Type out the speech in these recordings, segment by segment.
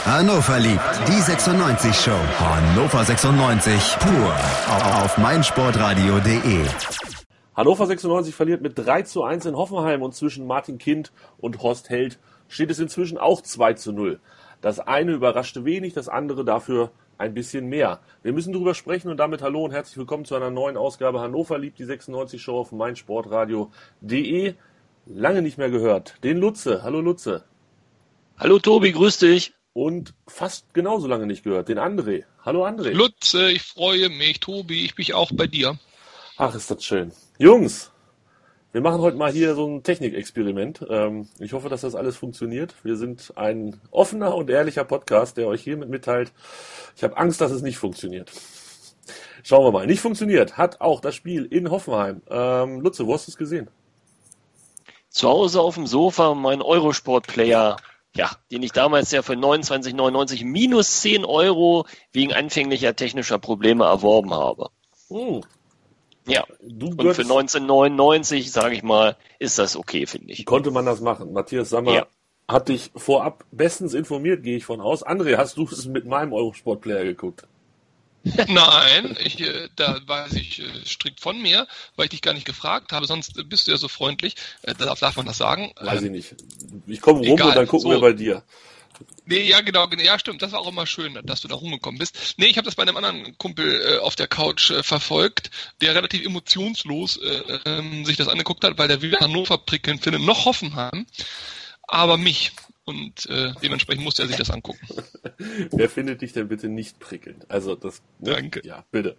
Hannover liebt die 96 Show. Hannover 96 pur auf meinsportradio.de. Hannover 96 verliert mit 3:1 in Hoffenheim und zwischen Martin Kind und Horst Held steht es inzwischen auch 2:0. Das eine überraschte wenig, das andere dafür ein bisschen mehr. Wir müssen drüber sprechen und damit hallo und herzlich willkommen zu einer neuen Ausgabe Hannover liebt die 96 Show auf meinsportradio.de. Lange nicht mehr gehört. Den Lutze. Hallo Lutze. Hallo Tobi, grüß dich. Und fast genauso lange nicht gehört. Den André. Hallo André. Lutze, ich freue mich. Tobi, ich bin auch bei dir. Ach, ist das schön. Jungs, wir machen heute mal hier so ein Technikexperiment. Ich hoffe, dass das alles funktioniert. Wir sind ein offener und ehrlicher Podcast, der euch hiermit mitteilt. Ich habe Angst, dass es nicht funktioniert. Schauen wir mal. Nicht funktioniert hat auch das Spiel in Hoffenheim. Lutze, wo hast du es gesehen? Zu Hause auf dem Sofa mein Eurosport-Player, den ich damals ja für 29,99 minus 10 Euro wegen anfänglicher technischer Probleme erworben habe. Ja, und für 19,99, sage ich mal, ist das okay, finde ich. Konnte man das machen. Matthias Sammer hat dich vorab bestens informiert, gehe ich von aus. André, hast du es mit meinem Eurosport-Player geguckt? Nein, da weiß ich strikt von mir, weil ich dich gar nicht gefragt habe, sonst bist du ja so freundlich. Darf man das sagen? Weiß ich nicht. Ich komme rum und dann gucken wir bei dir. Nee, ja, genau, ja, stimmt, das war auch immer schön, dass du da rumgekommen bist. Nee, ich habe das bei einem anderen Kumpel auf der Couch verfolgt, der relativ emotionslos sich das angeguckt hat, weil der weder Hannover prickelnd findet, noch Hoffenheim, aber mich. Und dementsprechend musste er sich das angucken. Wer findet dich denn bitte nicht prickelnd? Also das. Danke. Ja, bitte.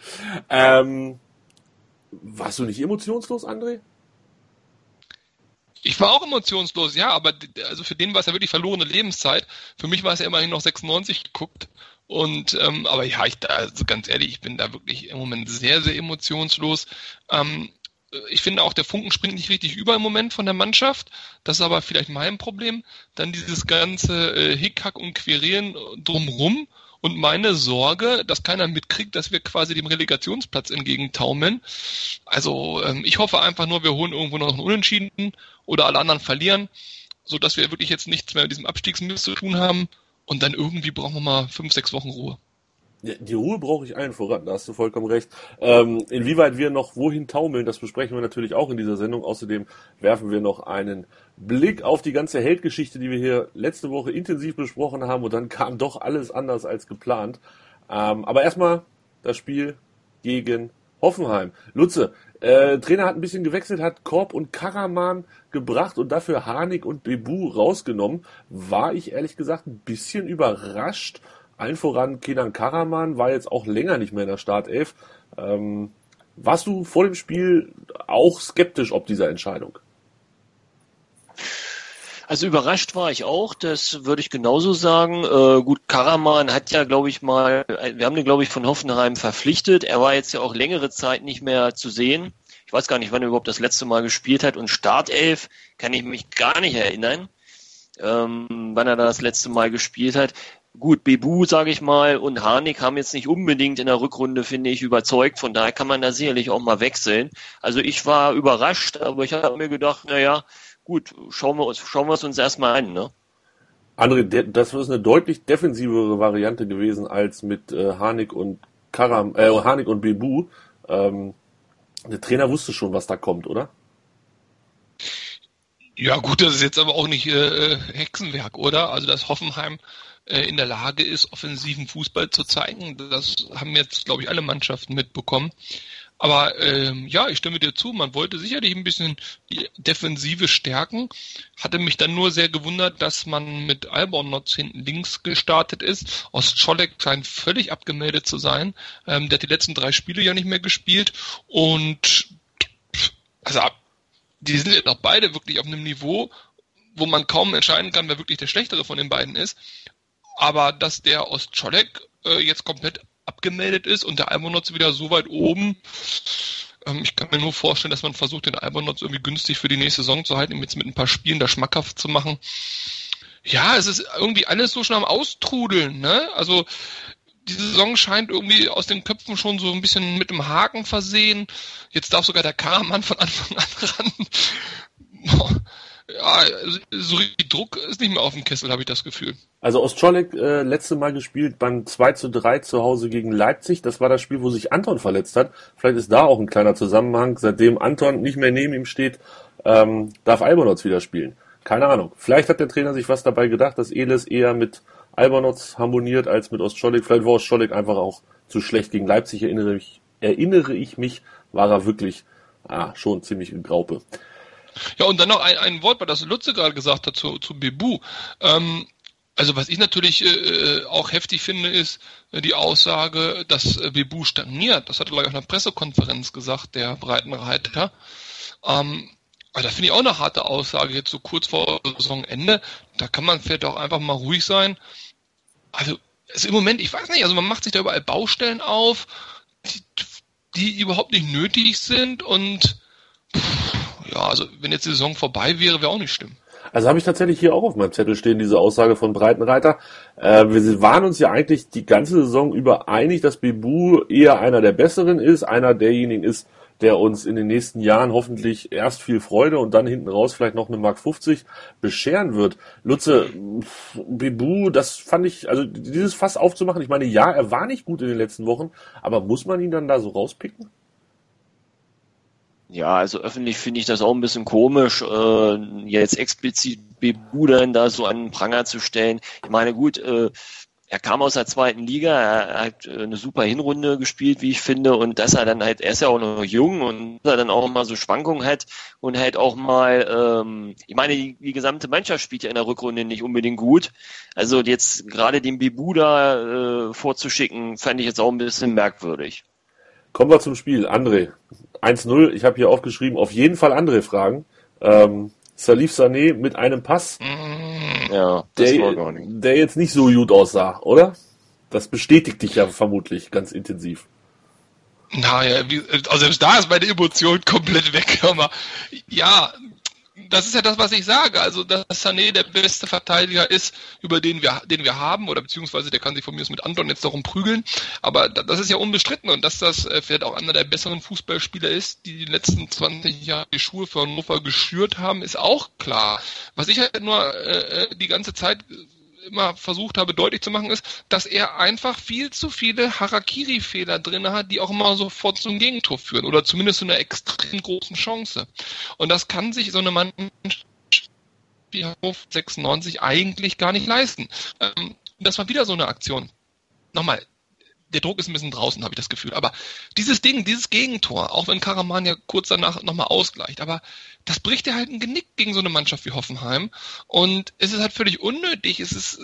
Warst du nicht emotionslos, André? Ich war auch emotionslos, ja, aber also für den war es ja wirklich verlorene Lebenszeit. Für mich war es ja immerhin noch 96 geguckt. Und aber ja, also ganz ehrlich, ich bin da wirklich im Moment sehr, sehr emotionslos. Ich finde auch, der Funken springt nicht richtig über im Moment von der Mannschaft. Das ist aber vielleicht mein Problem. Dann dieses ganze Hickhack und Querelen drumrum und meine Sorge, dass keiner mitkriegt, dass wir quasi dem Relegationsplatz entgegentaumeln. Also ich hoffe einfach nur, wir holen irgendwo noch einen Unentschieden oder alle anderen verlieren, sodass wir wirklich jetzt nichts mehr mit diesem Abstiegsmist zu tun haben und dann irgendwie brauchen wir mal 5-6 Wochen Ruhe. Ja, die Ruhe brauche ich allen voran, da hast du vollkommen recht. Inwieweit wir noch wohin taumeln, das besprechen wir natürlich auch in dieser Sendung. Außerdem werfen wir noch einen Blick auf die ganze Heldgeschichte, die wir hier letzte Woche intensiv besprochen haben und dann kam doch alles anders als geplant. Aber erstmal das Spiel gegen Hoffenheim. Lutze, Trainer hat ein bisschen gewechselt, hat Korb und Karaman gebracht und dafür Harnik und Bebu rausgenommen. War ich ehrlich gesagt ein bisschen überrascht. Allen voran Kenan Karaman war jetzt auch länger nicht mehr in der Startelf. Warst du vor dem Spiel auch skeptisch ob dieser Entscheidung? Also überrascht war ich auch, das würde ich genauso sagen. Gut, Karaman hat ja, wir haben den, glaube ich, von Hoffenheim verpflichtet. Er war jetzt ja auch längere Zeit nicht mehr zu sehen. Ich weiß gar nicht, wann er überhaupt das letzte Mal gespielt hat. Und Startelf kann ich mich gar nicht erinnern, wann er da das letzte Mal gespielt hat. Gut, Bebu, sage ich mal, und Harnik haben jetzt nicht unbedingt in der Rückrunde, finde ich, überzeugt. Von daher kann man da sicherlich auch mal wechseln. Also ich war überrascht, aber ich habe mir gedacht, gut, schauen wir es uns erstmal an, ne? André, das ist eine deutlich defensivere Variante gewesen als mit Harnik und Bebu. Der Trainer wusste schon, was da kommt, oder? Ja gut, das ist jetzt aber auch nicht Hexenwerk, oder? Also dass Hoffenheim in der Lage ist, offensiven Fußball zu zeigen, das haben jetzt, glaube ich, alle Mannschaften mitbekommen. Aber ich stimme dir zu, man wollte sicherlich ein bisschen die Defensive stärken. Hatte mich dann nur sehr gewundert, dass man mit Albornoz hinten links gestartet ist. Ostscholek scheint völlig abgemeldet zu sein. Der hat die letzten 3 Spiele ja nicht mehr gespielt. Und also die sind jetzt auch beide wirklich auf einem Niveau, wo man kaum entscheiden kann, wer wirklich der Schlechtere von den beiden ist. Aber dass der Ostscholek jetzt komplett abgemeldet ist und der Albornoz wieder so weit oben, ich kann mir nur vorstellen, dass man versucht, den Albornoz irgendwie günstig für die nächste Saison zu halten, jetzt mit ein paar Spielen da schmackhaft zu machen. Ja, es ist irgendwie alles so schon am Austrudeln, ne? Also die Saison scheint irgendwie aus den Köpfen schon so ein bisschen mit dem Haken versehen. Jetzt darf sogar der Karaman von Anfang an ran. ja, so richtig Druck ist nicht mehr auf dem Kessel, habe ich das Gefühl. Also Ostscholek letzte Mal gespielt beim 2:3 zu Hause gegen Leipzig. Das war das Spiel, wo sich Anton verletzt hat. Vielleicht ist da auch ein kleiner Zusammenhang. Seitdem Anton nicht mehr neben ihm steht, darf Albonots wieder spielen. Keine Ahnung. Vielleicht hat der Trainer sich was dabei gedacht, dass Elis eher mit Albonots harmoniert als mit Ostscholek. Vielleicht war Ostscholek einfach auch zu schlecht gegen Leipzig. Erinnere ich mich, war er wirklich schon ziemlich in Graupe. Ja, und dann noch ein Wort, weil das Lutze gerade gesagt hat zu Bebu. Also was ich natürlich auch heftig finde, ist die Aussage, dass Bebu stagniert. Das hat er gleich auf einer Pressekonferenz gesagt, der Breitenreiter. Aber da finde ich auch eine harte Aussage, jetzt so kurz vor Saisonende. Da kann man vielleicht auch einfach mal ruhig sein. Also im Moment, ich weiß nicht, also man macht sich da überall Baustellen auf, die überhaupt nicht nötig sind und ja, also wenn jetzt die Saison vorbei wäre, wäre auch nicht schlimm. Also habe ich tatsächlich hier auch auf meinem Zettel stehen, diese Aussage von Breitenreiter. Wir waren uns ja eigentlich die ganze Saison über einig, dass Bebu eher einer der Besseren ist, einer derjenigen ist, der uns in den nächsten Jahren hoffentlich erst viel Freude und dann hinten raus vielleicht noch eine Mark 50 bescheren wird. Lutze, Bebu, das fand ich, also dieses Fass aufzumachen, ich meine, ja, er war nicht gut in den letzten Wochen, aber muss man ihn dann da so rauspicken? Ja, also öffentlich finde ich das auch ein bisschen komisch, jetzt explizit Bebu dann da so an den Pranger zu stellen. Ich meine, gut, er kam aus der zweiten Liga, er hat eine super Hinrunde gespielt, wie ich finde, und dass er dann halt, er ist ja auch noch jung und dass er dann auch mal so Schwankungen hat und halt auch mal, ich meine, die gesamte Mannschaft spielt ja in der Rückrunde nicht unbedingt gut. Also jetzt gerade den Bebu da vorzuschicken, fand ich jetzt auch ein bisschen merkwürdig. Kommen wir zum Spiel. André, 1:0, ich habe hier aufgeschrieben, auf jeden Fall André fragen. Salif Sané mit einem Pass, Ja, das war gar nicht. der jetzt nicht so gut aussah, oder? Das bestätigt dich ja vermutlich ganz intensiv. Naja, also selbst da ist meine Emotion komplett weg. Aber ja, das ist ja das, was ich sage. Also, dass Sané der beste Verteidiger ist, den wir haben, oder beziehungsweise der kann sich von mir aus mit Anton jetzt darum prügeln. Aber das ist ja unbestritten, und dass das vielleicht auch einer der besseren Fußballspieler ist, die letzten 20 Jahre die Schuhe für Hannover geschürt haben, ist auch klar. Was ich halt nur die ganze Zeit immer versucht habe deutlich zu machen, ist, dass er einfach viel zu viele Harakiri-Fehler drin hat, die auch immer sofort zum Gegentor führen oder zumindest zu einer extrem großen Chance. Und das kann sich so eine Mannschaft wie Hannover 96 eigentlich gar nicht leisten. Das war wieder so eine Aktion. Nochmal, der Druck ist ein bisschen draußen, habe ich das Gefühl. Aber dieses Gegentor, auch wenn Karaman ja kurz danach nochmal ausgleicht, aber das bricht ja halt ein Genick gegen so eine Mannschaft wie Hoffenheim. Und es ist halt völlig unnötig. Es ist,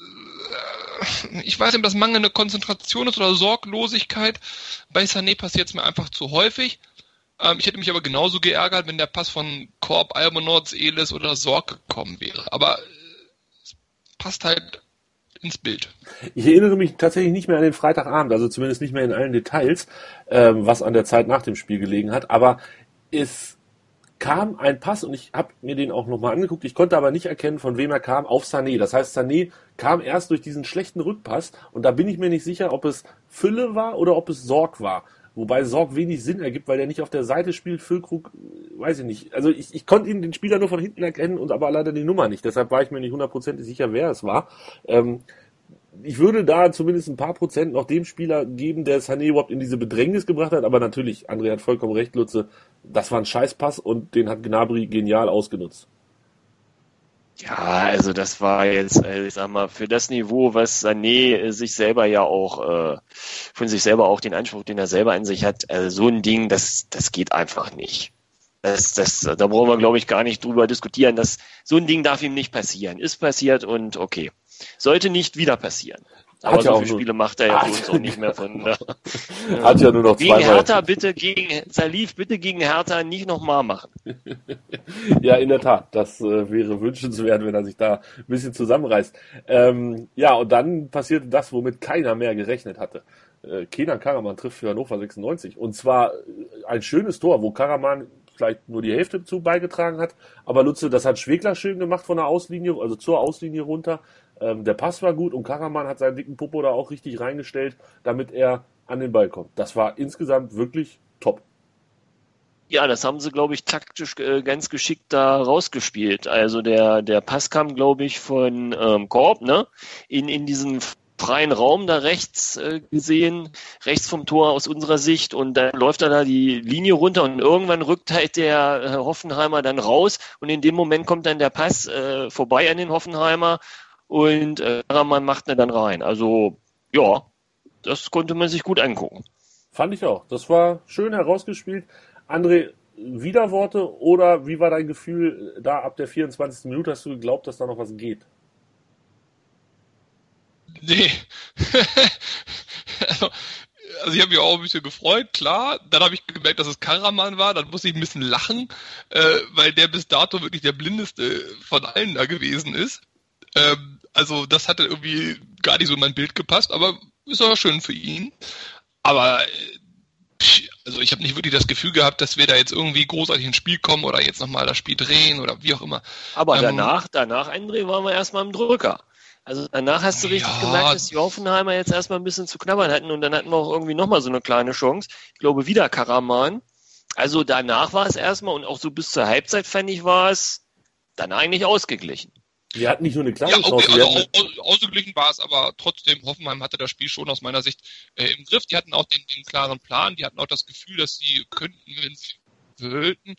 ich weiß nicht, ob das mangelnde Konzentration ist oder Sorglosigkeit. Bei Sané passiert es mir einfach zu häufig. Ich hätte mich aber genauso geärgert, wenn der Pass von Korb, Albonots, Elis oder Sorg gekommen wäre. Aber es passt halt ins Bild. Ich erinnere mich tatsächlich nicht mehr an den Freitagabend, also zumindest nicht mehr in allen Details, was an der Zeit nach dem Spiel gelegen hat, aber es kam ein Pass und ich habe mir den auch nochmal angeguckt, ich konnte aber nicht erkennen, von wem er kam, auf Sané. Das heißt, Sané kam erst durch diesen schlechten Rückpass und da bin ich mir nicht sicher, ob es Fülle war oder ob es Sorg war. Wobei Sorg wenig Sinn ergibt, weil der nicht auf der Seite spielt. Füllkrug, weiß ich nicht. Also ich konnte ihn, den Spieler, nur von hinten erkennen und aber leider die Nummer nicht. Deshalb war ich mir nicht 100% sicher, wer es war. Ich würde da zumindest ein paar Prozent noch dem Spieler geben, der Sané überhaupt in diese Bedrängnis gebracht hat. Aber natürlich, André hat vollkommen recht, Lutze, das war ein Scheißpass und den hat Gnabry genial ausgenutzt. Ja, also das war jetzt, ich sag mal, für das Niveau, was Sané sich selber ja auch, von sich selber auch den Anspruch, den er selber an sich hat, so ein Ding, das geht einfach nicht. Da brauchen wir, glaube ich, gar nicht drüber diskutieren. So ein Ding darf ihm nicht passieren. Ist passiert und okay. Sollte nicht wieder passieren. Aber so viele Spiele macht er ja für uns auch nicht mehr von. Hat ja nur noch gegen Hertha bitte, Salif bitte gegen Hertha nicht nochmal machen. Ja, in der Tat. Das wäre wünschenswert, wenn er sich da ein bisschen zusammenreißt. Ja, und dann passierte das, womit keiner mehr gerechnet hatte. Kenan Karaman trifft für Hannover 96. Und zwar ein schönes Tor, wo Karaman vielleicht nur die Hälfte zu beigetragen hat. Aber Lutze, das hat Schwegler schön gemacht von der Auslinie, also zur Auslinie runter. Der Pass war gut und Karaman hat seinen dicken Popo da auch richtig reingestellt, damit er an den Ball kommt. Das war insgesamt wirklich top. Ja, das haben sie, glaube ich, taktisch ganz geschickt da rausgespielt. Also der Pass kam, glaube ich, von Korb, ne? In diesen freien Raum da rechts gesehen, rechts vom Tor aus unserer Sicht, und dann läuft er da die Linie runter und irgendwann rückt halt der Hoffenheimer dann raus und in dem Moment kommt dann der Pass vorbei an den Hoffenheimer und Karaman macht ihn dann rein. Also ja, das konnte man sich gut angucken. Fand ich auch. Das war schön herausgespielt. André, Widerworte oder wie war dein Gefühl da ab der 24. Minute? Hast du geglaubt, dass da noch was geht? Nee. Also ich habe mich auch ein bisschen gefreut, klar. Dann habe ich gemerkt, dass es Karaman war. Dann musste ich ein bisschen lachen, weil der bis dato wirklich der blindeste von allen da gewesen ist. Also das hatte irgendwie gar nicht so in mein Bild gepasst, aber ist auch schön für ihn. Aber also ich habe nicht wirklich das Gefühl gehabt, dass wir da jetzt irgendwie großartig ins Spiel kommen oder jetzt nochmal das Spiel drehen oder wie auch immer. Aber danach, André, waren wir erstmal im Drücker. Also danach hast du richtig gemerkt, dass die Hoffenheimer jetzt erstmal ein bisschen zu knabbern hatten und dann hatten wir auch irgendwie nochmal so eine kleine Chance. Ich glaube wieder Karaman. Also danach war es erstmal und auch so bis zur Halbzeit, fand ich, war es dann eigentlich ausgeglichen. Wir hatten nicht nur eine kleine Chance. Ja, okay, also ausgeglichen war es, aber trotzdem, Hoffenheim hatte das Spiel schon aus meiner Sicht im Griff. Die hatten auch den klaren Plan, die hatten auch das Gefühl, dass sie könnten, wenn sie wollten.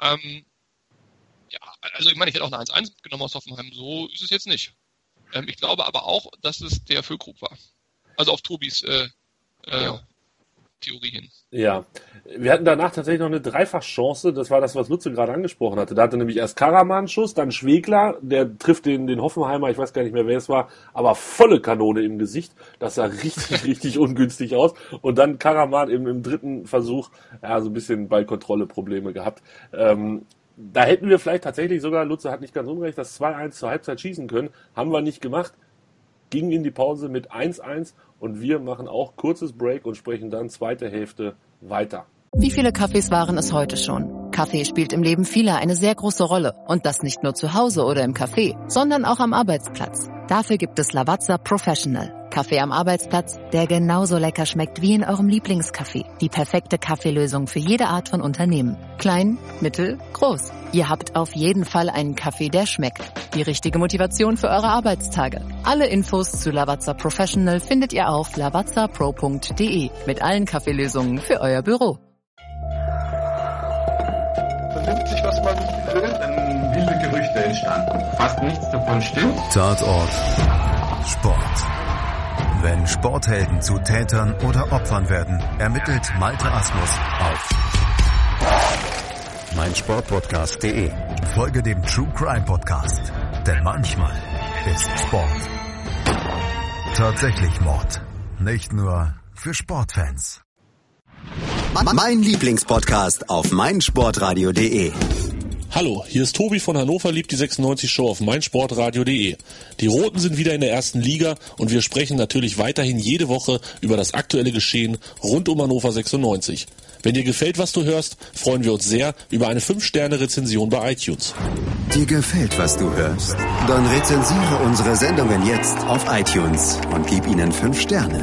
Ja, also ich meine, ich hätte auch eine 1-1 mitgenommen aus Hoffenheim, so ist es jetzt nicht. Ich glaube aber auch, dass es der Füllkrug war. Also auf Tobis Theorie hin. Ja, wir hatten danach tatsächlich noch eine Dreifachchance. Das war das, was Lutze gerade angesprochen hatte. Da hatte nämlich erst Karaman einen Schuss, dann Schwegler, der trifft den Hoffenheimer, ich weiß gar nicht mehr, wer es war, aber volle Kanone im Gesicht. Das sah richtig, richtig ungünstig aus. Und dann Karaman im dritten Versuch, ja, so ein bisschen Ballkontrolle-Probleme gehabt. Da hätten wir vielleicht tatsächlich sogar, Lutze hat nicht ganz unrecht, das 2-1 zur Halbzeit schießen können. Haben wir nicht gemacht. Gingen in die Pause mit 1-1 und wir machen auch kurzes Break und sprechen dann zweite Hälfte weiter. Wie viele Kaffees waren es heute schon? Kaffee spielt im Leben vieler eine sehr große Rolle. Und das nicht nur zu Hause oder im Café, sondern auch am Arbeitsplatz. Dafür gibt es Lavazza Professional. Kaffee am Arbeitsplatz, der genauso lecker schmeckt wie in eurem Lieblingscafé. Die perfekte Kaffeelösung für jede Art von Unternehmen. Klein, mittel, groß. Ihr habt auf jeden Fall einen Kaffee, der schmeckt. Die richtige Motivation für eure Arbeitstage. Alle Infos zu Lavazza Professional findet ihr auf lavazzapro.de mit allen Kaffeelösungen für euer Büro. Vernimmt sich, was man will, dann wilde Gerüchte entstanden. Fast nichts davon stimmt. Tatort Sport. Wenn Sporthelden zu Tätern oder Opfern werden, ermittelt Malte Asmus auf meinsportpodcast.de. Folge dem True Crime Podcast, denn manchmal ist Sport tatsächlich Mord. Nicht nur für Sportfans. Mein Lieblingspodcast auf meinsportradio.de. Hallo, hier ist Tobi von Hannover liebt die 96 Show auf meinsportradio.de. Die Roten sind wieder in der ersten Liga und wir sprechen natürlich weiterhin jede Woche über das aktuelle Geschehen rund um Hannover 96. Wenn dir gefällt, was du hörst, freuen wir uns sehr über eine 5-Sterne-Rezension bei iTunes. Dir gefällt, was du hörst? Dann rezensiere unsere Sendungen jetzt auf iTunes und gib ihnen 5 Sterne.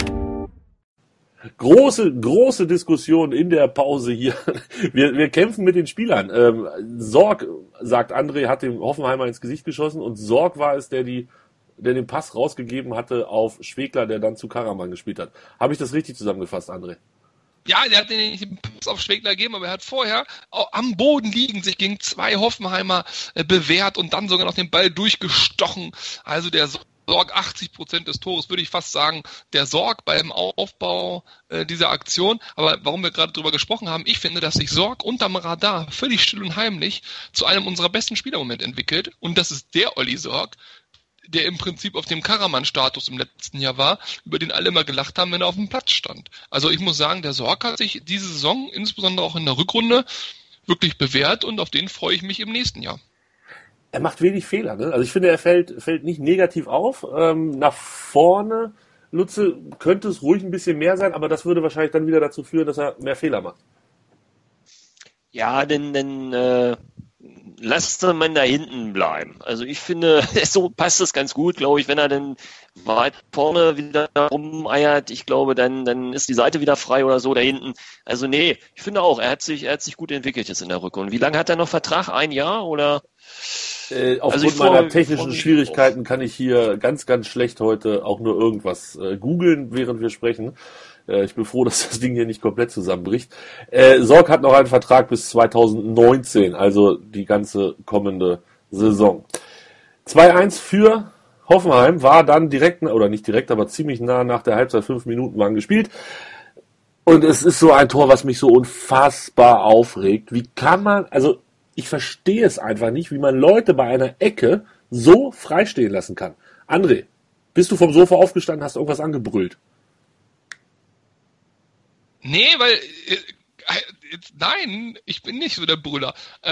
Große Diskussion in der Pause hier. Wir kämpfen mit den Spielern. Sorg, sagt André, hat dem Hoffenheimer ins Gesicht geschossen und Sorg war es, der den Pass rausgegeben hatte auf Schwegler, der dann zu Karaman gespielt hat. Habe ich das richtig zusammengefasst, André? Ja, der hat den Pass auf Schwegler gegeben, aber er hat vorher am Boden liegend sich gegen 2 Hoffenheimer bewehrt und dann sogar noch den Ball durchgestochen. Also der Sorg 80% des Tores, würde ich fast sagen, der Sorg beim Aufbau dieser Aktion. Aber warum wir gerade drüber gesprochen haben, ich finde, dass sich Sorg unterm Radar völlig still und heimlich zu einem unserer besten Spieler im Moment entwickelt. Und das ist der Olli Sorg, der im Prinzip auf dem Karaman-Status im letzten Jahr war, über den alle immer gelacht haben, wenn er auf dem Platz stand. Also ich muss sagen, der Sorg hat sich diese Saison, insbesondere auch in der Rückrunde, wirklich bewährt und auf den freue ich mich im nächsten Jahr. Er macht wenig Fehler, ne? Also ich finde, er fällt nicht negativ auf. Nach vorne, Lutze, könnte es ruhig ein bisschen mehr sein, aber das würde wahrscheinlich dann wieder dazu führen, dass er mehr Fehler macht. Ja, denn lasst man da hinten bleiben. Also ich finde, so passt das ganz gut, glaube ich, wenn er dann weit vorne wieder rumeiert. Ich glaube, dann ist die Seite wieder frei oder so da hinten. Also nee, ich finde auch, er hat sich gut entwickelt jetzt in der Rückrunde. Wie lange hat er noch Vertrag? 1 Jahr oder? Aufgrund meiner technischen Schwierigkeiten kann ich hier ganz, ganz schlecht heute auch nur irgendwas googeln, während wir sprechen. Ich bin froh, dass das Ding hier nicht komplett zusammenbricht. Sorg hat noch einen Vertrag bis 2019, also die ganze kommende Saison. 2-1 für Hoffenheim war dann direkt, oder nicht direkt, aber ziemlich nah nach der Halbzeit, 5 Minuten waren gespielt. Und es ist so ein Tor, was mich so unfassbar aufregt. Wie kann man, also ich verstehe es einfach nicht, wie man Leute bei einer Ecke so freistehen lassen kann. André, bist du vom Sofa aufgestanden, hast irgendwas angebrüllt? Nee, weil, nein, ich bin nicht so der Brüller.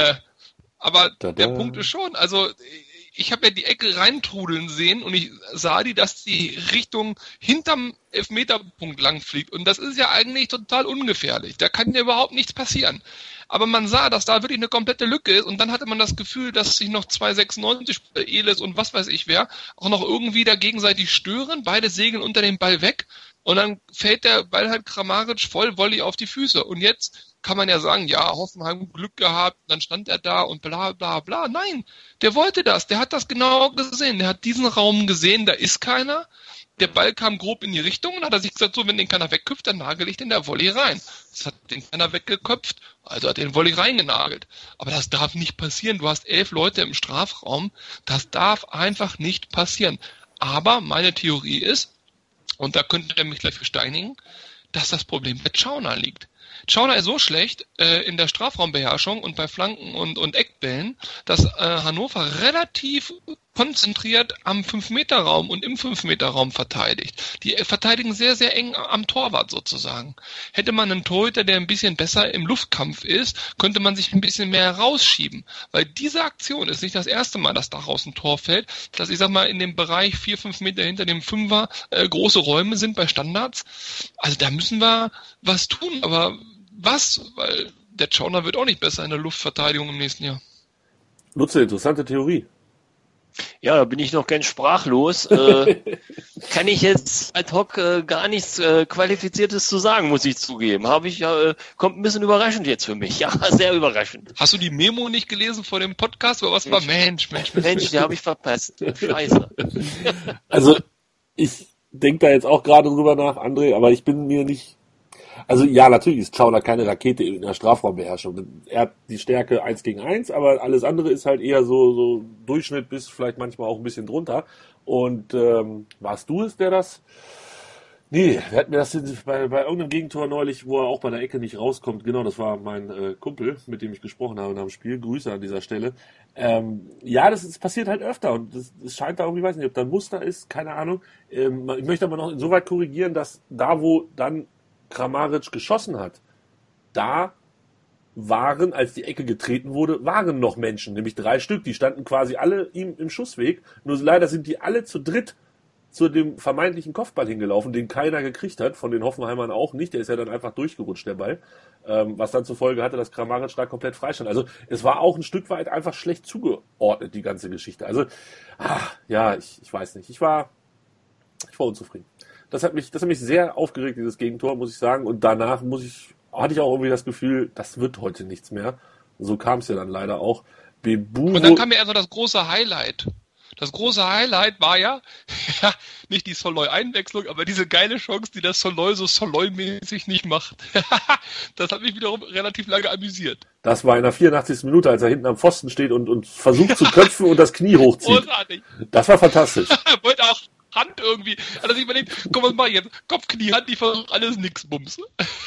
Aber der Punkt ist schon, also ich habe ja die Ecke reintrudeln sehen und ich sah dass die Richtung hinterm Elfmeterpunkt lang fliegt. Und das ist ja eigentlich total ungefährlich. Da kann ja überhaupt nichts passieren. Aber man sah, dass da wirklich eine komplette Lücke ist und dann hatte man das Gefühl, dass sich noch 2,96 Elis und was weiß ich wer auch noch irgendwie da gegenseitig stören. Beide segeln unter dem Ball weg und dann fällt der Ball halt Kramaric voll Volley auf die Füße. Und jetzt kann man ja sagen, ja, Hoffenheim Glück gehabt, dann stand er da und bla bla bla. Nein, der wollte das, der hat das genau gesehen, der hat diesen Raum gesehen, da ist keiner. Der Ball kam grob in die Richtung und hat er sich gesagt, so, wenn den keiner wegköpft, dann nagel ich den der Volley rein. Das hat den keiner weggeköpft, also hat den Volley reingenagelt. Aber das darf nicht passieren. Du hast 11 Leute im Strafraum. Das darf einfach nicht passieren. Aber meine Theorie ist, und da könnte er mich gleich für steinigen, dass das Problem bei Schauner liegt. Schauner ist so schlecht in der Strafraumbeherrschung und bei Flanken und Eckbällen, dass Hannover relativ konzentriert am 5-Meter-Raum und im 5-Meter-Raum verteidigt. Die verteidigen sehr, sehr eng am Torwart sozusagen. Hätte man einen Torhüter, der ein bisschen besser im Luftkampf ist, könnte man sich ein bisschen mehr rausschieben. Weil diese Aktion ist nicht das erste Mal, dass daraus ein Tor fällt, dass ich sag mal in dem Bereich 4-5 Meter hinter dem Fünfer große Räume sind bei Standards. Also da müssen wir was tun, aber was? Weil der Schauner wird auch nicht besser in der Luftverteidigung im nächsten Jahr. Nutze, interessante Theorie. Ja, da bin ich noch ganz sprachlos. Kann ich jetzt ad hoc gar nichts Qualifiziertes zu sagen, muss ich zugeben. Kommt ein bisschen überraschend jetzt für mich. Ja, sehr überraschend. Hast du die Memo nicht gelesen vor dem Podcast? Oder was war? Mensch, die habe ich verpasst. Scheiße. Also, ich denke da jetzt auch gerade drüber nach, André, aber ich bin mir nicht... Also ja, natürlich ist Schauner keine Rakete in der Strafraumbeherrschung. Er hat die Stärke 1 gegen 1, aber alles andere ist halt eher so Durchschnitt bis vielleicht manchmal auch ein bisschen drunter. Und warst du es, der das... Nee, wer hat mir das bei irgendeinem Gegentor neulich, wo er auch bei der Ecke nicht rauskommt. Genau, das war mein Kumpel, mit dem ich gesprochen habe nach dem Spiel. Grüße an dieser Stelle. Ja, das passiert halt öfter und das scheint da irgendwie, weiß nicht, ob da ein Muster ist, keine Ahnung. Ich möchte aber noch insoweit korrigieren, dass da, wo dann Kramaric geschossen hat, da waren, als die Ecke getreten wurde, waren noch Menschen, nämlich 3 Stück, die standen quasi alle ihm im Schussweg, nur leider sind die alle zu dritt zu dem vermeintlichen Kopfball hingelaufen, den keiner gekriegt hat, von den Hoffenheimern auch nicht, der ist ja dann einfach durchgerutscht, der Ball, was dann zur Folge hatte, dass Kramaric da komplett frei stand. Also es war auch ein Stück weit einfach schlecht zugeordnet, die ganze Geschichte. Also, ja, ich weiß nicht, ich war unzufrieden. Das hat mich sehr aufgeregt, dieses Gegentor, muss ich sagen. Und danach hatte ich auch irgendwie das Gefühl, das wird heute nichts mehr. So kam es ja dann leider auch. Und dann kam ja also das große Highlight. Das große Highlight war ja, nicht die Soloy-Einwechslung, aber diese geile Chance, die das Soloy so Soloy-mäßig nicht macht. Das hat mich wiederum relativ lange amüsiert. Das war in der 84. Minute, als er hinten am Pfosten steht und versucht zu köpfen und das Knie hochzieht. Großartig. Das war fantastisch. Wollte auch Hand irgendwie. Hat er sich überlegt, komm, was mach ich jetzt? Kopf, Knie, Hand, die versucht alles nix, Bums.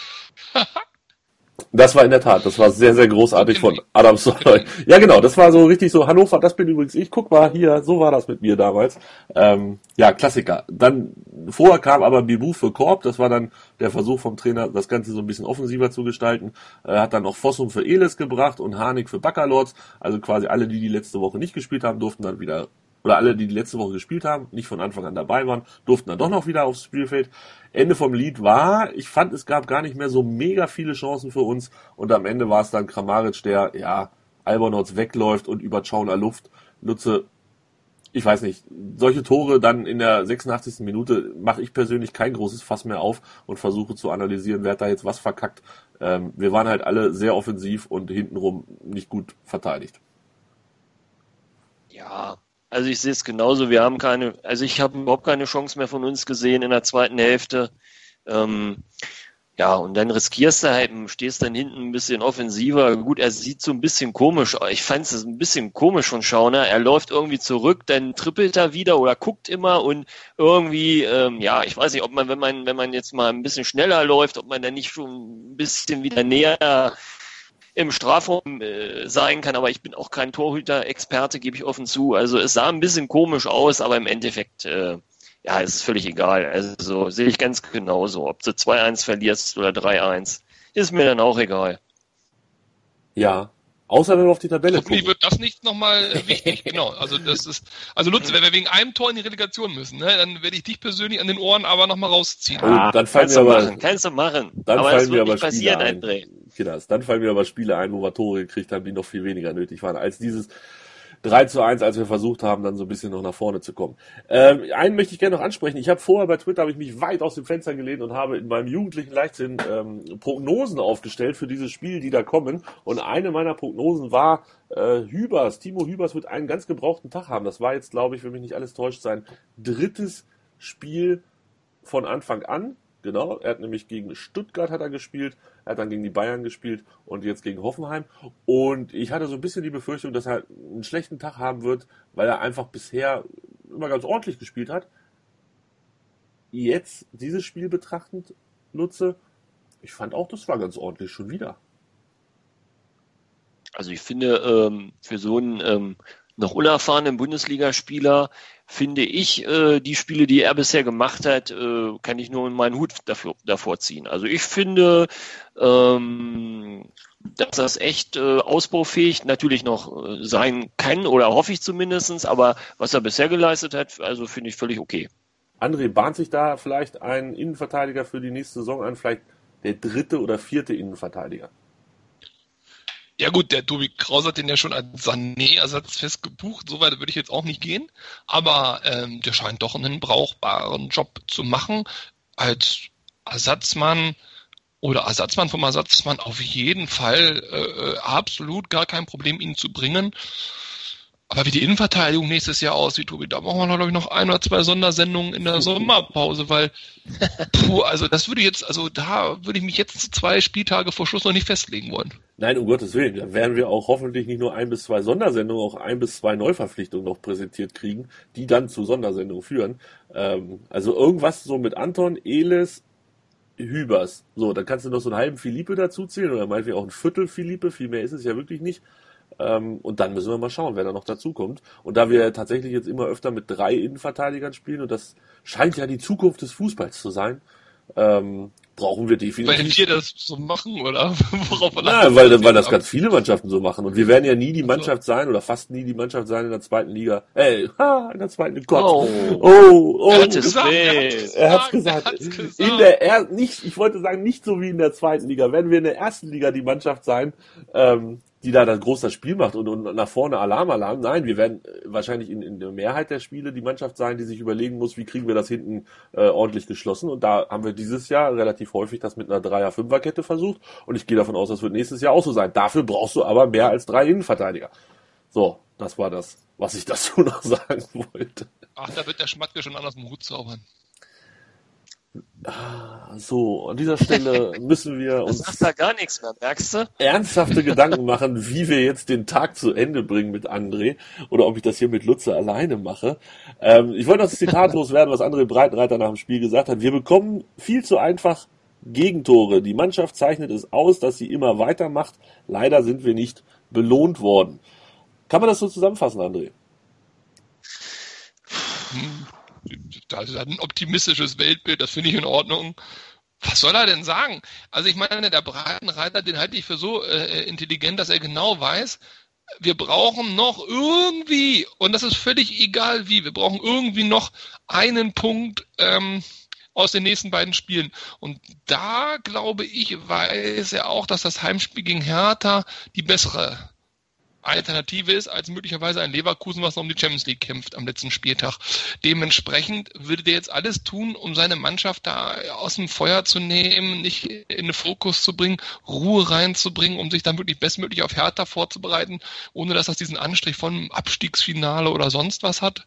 Das war in der Tat, das war sehr, sehr großartig von Adam Soloy. Ja, genau, das war so richtig so, Hannover, das bin übrigens ich, guck mal hier, so war das mit mir damals. Ja, Klassiker. Dann, vorher kam aber Bibu für Korb, das war dann der Versuch vom Trainer, das Ganze so ein bisschen offensiver zu gestalten. Hat dann noch Fossum für Elis gebracht und Harnik für Baccalords, also quasi alle, die letzte Woche nicht gespielt haben, durften dann wieder, oder alle, die letzte Woche gespielt haben, nicht von Anfang an dabei waren, durften dann doch noch wieder aufs Spielfeld. Ende vom Lied war, ich fand, es gab gar nicht mehr so mega viele Chancen für uns und am Ende war es dann Kramaric, der, ja, Albernotz wegläuft und über Schauner Luft. Lutze, ich weiß nicht, solche Tore dann in der 86. Minute mache ich persönlich kein großes Fass mehr auf und versuche zu analysieren, wer hat da jetzt was verkackt. Wir waren halt alle sehr offensiv und hintenrum nicht gut verteidigt. Ja, also ich sehe es genauso. Ich habe überhaupt keine Chance mehr von uns gesehen in der zweiten Hälfte. Ja, und dann riskierst du halt, stehst dann hinten ein bisschen offensiver. Gut, er sieht so ein bisschen komisch. Ich fand es ein bisschen komisch von Schauner. Er läuft irgendwie zurück, dann trippelt er wieder oder guckt immer und irgendwie, ich weiß nicht, ob man, wenn man jetzt mal ein bisschen schneller läuft, ob man dann nicht schon ein bisschen wieder näher im Strafraum sein kann. Aber ich bin auch kein Torhüter-Experte, gebe ich offen zu. Also es sah ein bisschen komisch aus, aber im Endeffekt, ist völlig egal. Also sehe ich ganz genauso. Ob du 2-1 verlierst oder 3-1, ist mir dann auch egal. Ja, außer wenn wir auf die Tabelle gucken. Hoffentlich wird das nicht nochmal wichtig. Genau, also Lutz, wenn wir wegen einem Tor in die Relegation müssen, ne, dann werde ich dich persönlich an den Ohren aber nochmal rausziehen. Dann fallen mir aber passieren, André. Dann fallen mir aber Spiele ein, wo wir Tore gekriegt haben, die noch viel weniger nötig waren, als dieses 3-1, als wir versucht haben, dann so ein bisschen noch nach vorne zu kommen. Einen möchte ich gerne noch ansprechen. Ich habe vorher bei Twitter, mich weit aus dem Fenster gelehnt und habe in meinem jugendlichen Leichtsinn Prognosen aufgestellt für diese Spiele, die da kommen. Und eine meiner Prognosen war, Timo Hübers wird einen ganz gebrauchten Tag haben. Das war jetzt, glaube ich, wenn mich nicht alles täuscht, sein 3. Spiel von Anfang an. Genau, er hat nämlich gegen Stuttgart hat er gespielt, er hat dann gegen die Bayern gespielt und jetzt gegen Hoffenheim. Und ich hatte so ein bisschen die Befürchtung, dass er einen schlechten Tag haben wird, weil er einfach bisher immer ganz ordentlich gespielt hat. Jetzt dieses Spiel betrachtend, Lutze, ich fand auch, das war ganz ordentlich schon wieder. Also ich finde, für so einen noch unerfahrenen Bundesligaspieler finde ich, die Spiele, die er bisher gemacht hat, kann ich nur meinen Hut davor ziehen. Also ich finde, dass das echt ausbaufähig natürlich noch sein kann, oder hoffe ich zumindestens, aber was er bisher geleistet hat, also finde ich völlig okay. André, bahnt sich da vielleicht ein Innenverteidiger für die nächste Saison an, vielleicht der 3. oder 4. Innenverteidiger? Ja gut, der Tobi Kraus hat den ja schon als Sané-Ersatz fest gebucht, so weit würde ich jetzt auch nicht gehen, aber der scheint doch einen brauchbaren Job zu machen, als Ersatzmann oder Ersatzmann vom Ersatzmann auf jeden Fall absolut gar kein Problem, ihn zu bringen. Aber wie die Innenverteidigung nächstes Jahr aussieht, Tobi, da brauchen wir, glaube ich, noch 1 oder 2 Sondersendungen in der Sommerpause, weil, da würde ich mich jetzt 2 Spieltage vor Schluss noch nicht festlegen wollen. Nein, um Gottes Willen, da werden wir auch hoffentlich nicht nur 1 bis 2 Sondersendungen, auch 1 bis 2 Neuverpflichtungen noch präsentiert kriegen, die dann zu Sondersendungen führen. Also irgendwas so mit Anton, Elis, Hübers. So, dann kannst du noch so einen halben Philippe dazu zählen oder meinetwegen auch ein Viertel Philippe, viel mehr ist es ja wirklich nicht. Und dann müssen wir mal schauen, wer da noch dazukommt. Und da wir tatsächlich jetzt immer öfter mit 3 Innenverteidigern spielen, und das scheint ja die Zukunft des Fußballs zu sein, brauchen wir definitiv... Weil wir das so machen, oder? Weil das ganz viele Mannschaften so machen. Und wir werden ja nie die Mannschaft sein, oder fast nie die Mannschaft sein in der zweiten Liga. In der zweiten, Gott. Er hat's gesagt. Ich wollte sagen, nicht so wie in der zweiten Liga. Werden wir in der ersten Liga die Mannschaft sein, die da das große Spiel macht und nach vorne Alarm. Nein, wir werden wahrscheinlich in der Mehrheit der Spiele die Mannschaft sein, die sich überlegen muss, wie kriegen wir das hinten ordentlich geschlossen. Und da haben wir dieses Jahr relativ häufig das mit einer 3er-5er-Kette versucht. Und ich gehe davon aus, das wird nächstes Jahr auch so sein. Dafür brauchst du aber mehr als 3 Innenverteidiger. So, das war das, was ich dazu noch sagen wollte. Ach, da wird der Schmatke schon anders im Hut zaubern. So, an dieser Stelle müssen wir uns sagt da gar nichts mehr, merkst du? Ernsthafte Gedanken machen, wie wir jetzt den Tag zu Ende bringen mit André oder ob ich das hier mit Lutze alleine mache. Ich wollte das Zitat loswerden, was André Breitenreiter nach dem Spiel gesagt hat. Wir bekommen viel zu einfach Gegentore. Die Mannschaft zeichnet es aus, dass sie immer weitermacht. Leider sind wir nicht belohnt worden. Kann man das so zusammenfassen, André? Das ist ein optimistisches Weltbild, das finde ich in Ordnung. Was soll er denn sagen? Also ich meine, der Breitenreiter, den halte ich für so intelligent, dass er genau weiß, wir brauchen noch irgendwie, und das ist völlig egal wie, wir brauchen irgendwie noch einen Punkt aus den nächsten beiden Spielen. Und da, glaube ich, weiß er auch, dass das Heimspiel gegen Hertha die bessere Alternative ist, als möglicherweise ein Leverkusen, was noch um die Champions League kämpft am letzten Spieltag. Dementsprechend würde der jetzt alles tun, um seine Mannschaft da aus dem Feuer zu nehmen, nicht in den Fokus zu bringen, Ruhe reinzubringen, um sich dann wirklich bestmöglich auf Hertha vorzubereiten, ohne dass das diesen Anstrich von Abstiegsfinale oder sonst was hat.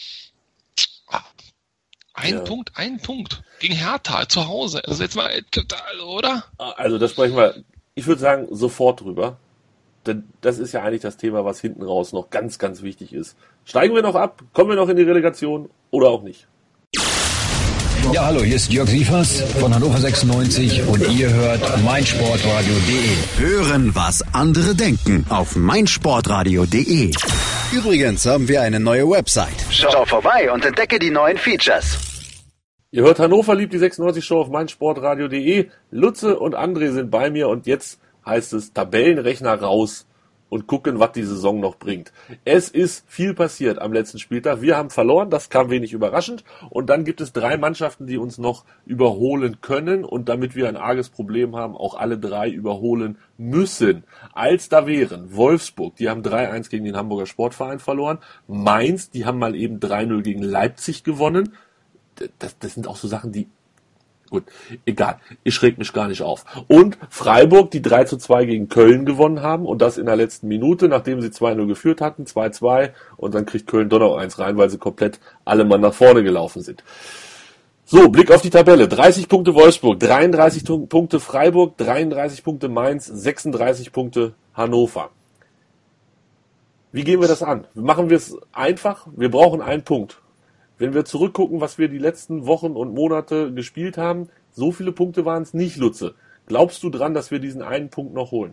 Ein Punkt gegen Hertha zu Hause. Also jetzt mal, oder? Also da sprechen wir, ich würde sagen, sofort drüber. Denn das ist ja eigentlich das Thema, was hinten raus noch ganz, ganz wichtig ist. Steigen wir noch ab? Kommen wir noch in die Relegation oder auch nicht? Ja, hallo, hier ist Jörg Sievers von Hannover 96 und ihr hört meinsportradio.de. Hören, was andere denken auf meinsportradio.de. Übrigens haben wir eine neue Website. Schau vorbei und entdecke die neuen Features. Ihr hört Hannover liebt die 96 Show auf meinsportradio.de. Lutze und André sind bei mir und jetzt heißt es Tabellenrechner raus und gucken, was die Saison noch bringt. Es ist viel passiert am letzten Spieltag. Wir haben verloren, das kam wenig überraschend. Und dann gibt es 3 Mannschaften, die uns noch überholen können. Und damit wir ein arges Problem haben, auch alle 3 überholen müssen. Als da wären Wolfsburg, die haben 3-1 gegen den Hamburger Sportverein verloren. Mainz, die haben mal eben 3-0 gegen Leipzig gewonnen. Das sind auch so Sachen, die... Gut, egal, ich reg mich gar nicht auf. Und Freiburg, die 3-2 gegen Köln gewonnen haben und das in der letzten Minute, nachdem sie 2-0 geführt hatten, 2-2 und dann kriegt Köln doch noch eins rein, weil sie komplett alle Mann nach vorne gelaufen sind. So, Blick auf die Tabelle. 30 Punkte Wolfsburg, 33 Punkte Freiburg, 33 Punkte Mainz, 36 Punkte Hannover. Wie gehen wir das an? Machen wir es einfach? Wir brauchen einen Punkt. Wenn wir zurückgucken, was wir die letzten Wochen und Monate gespielt haben, so viele Punkte waren es nicht, Lutze. Glaubst du dran, dass wir diesen einen Punkt noch holen?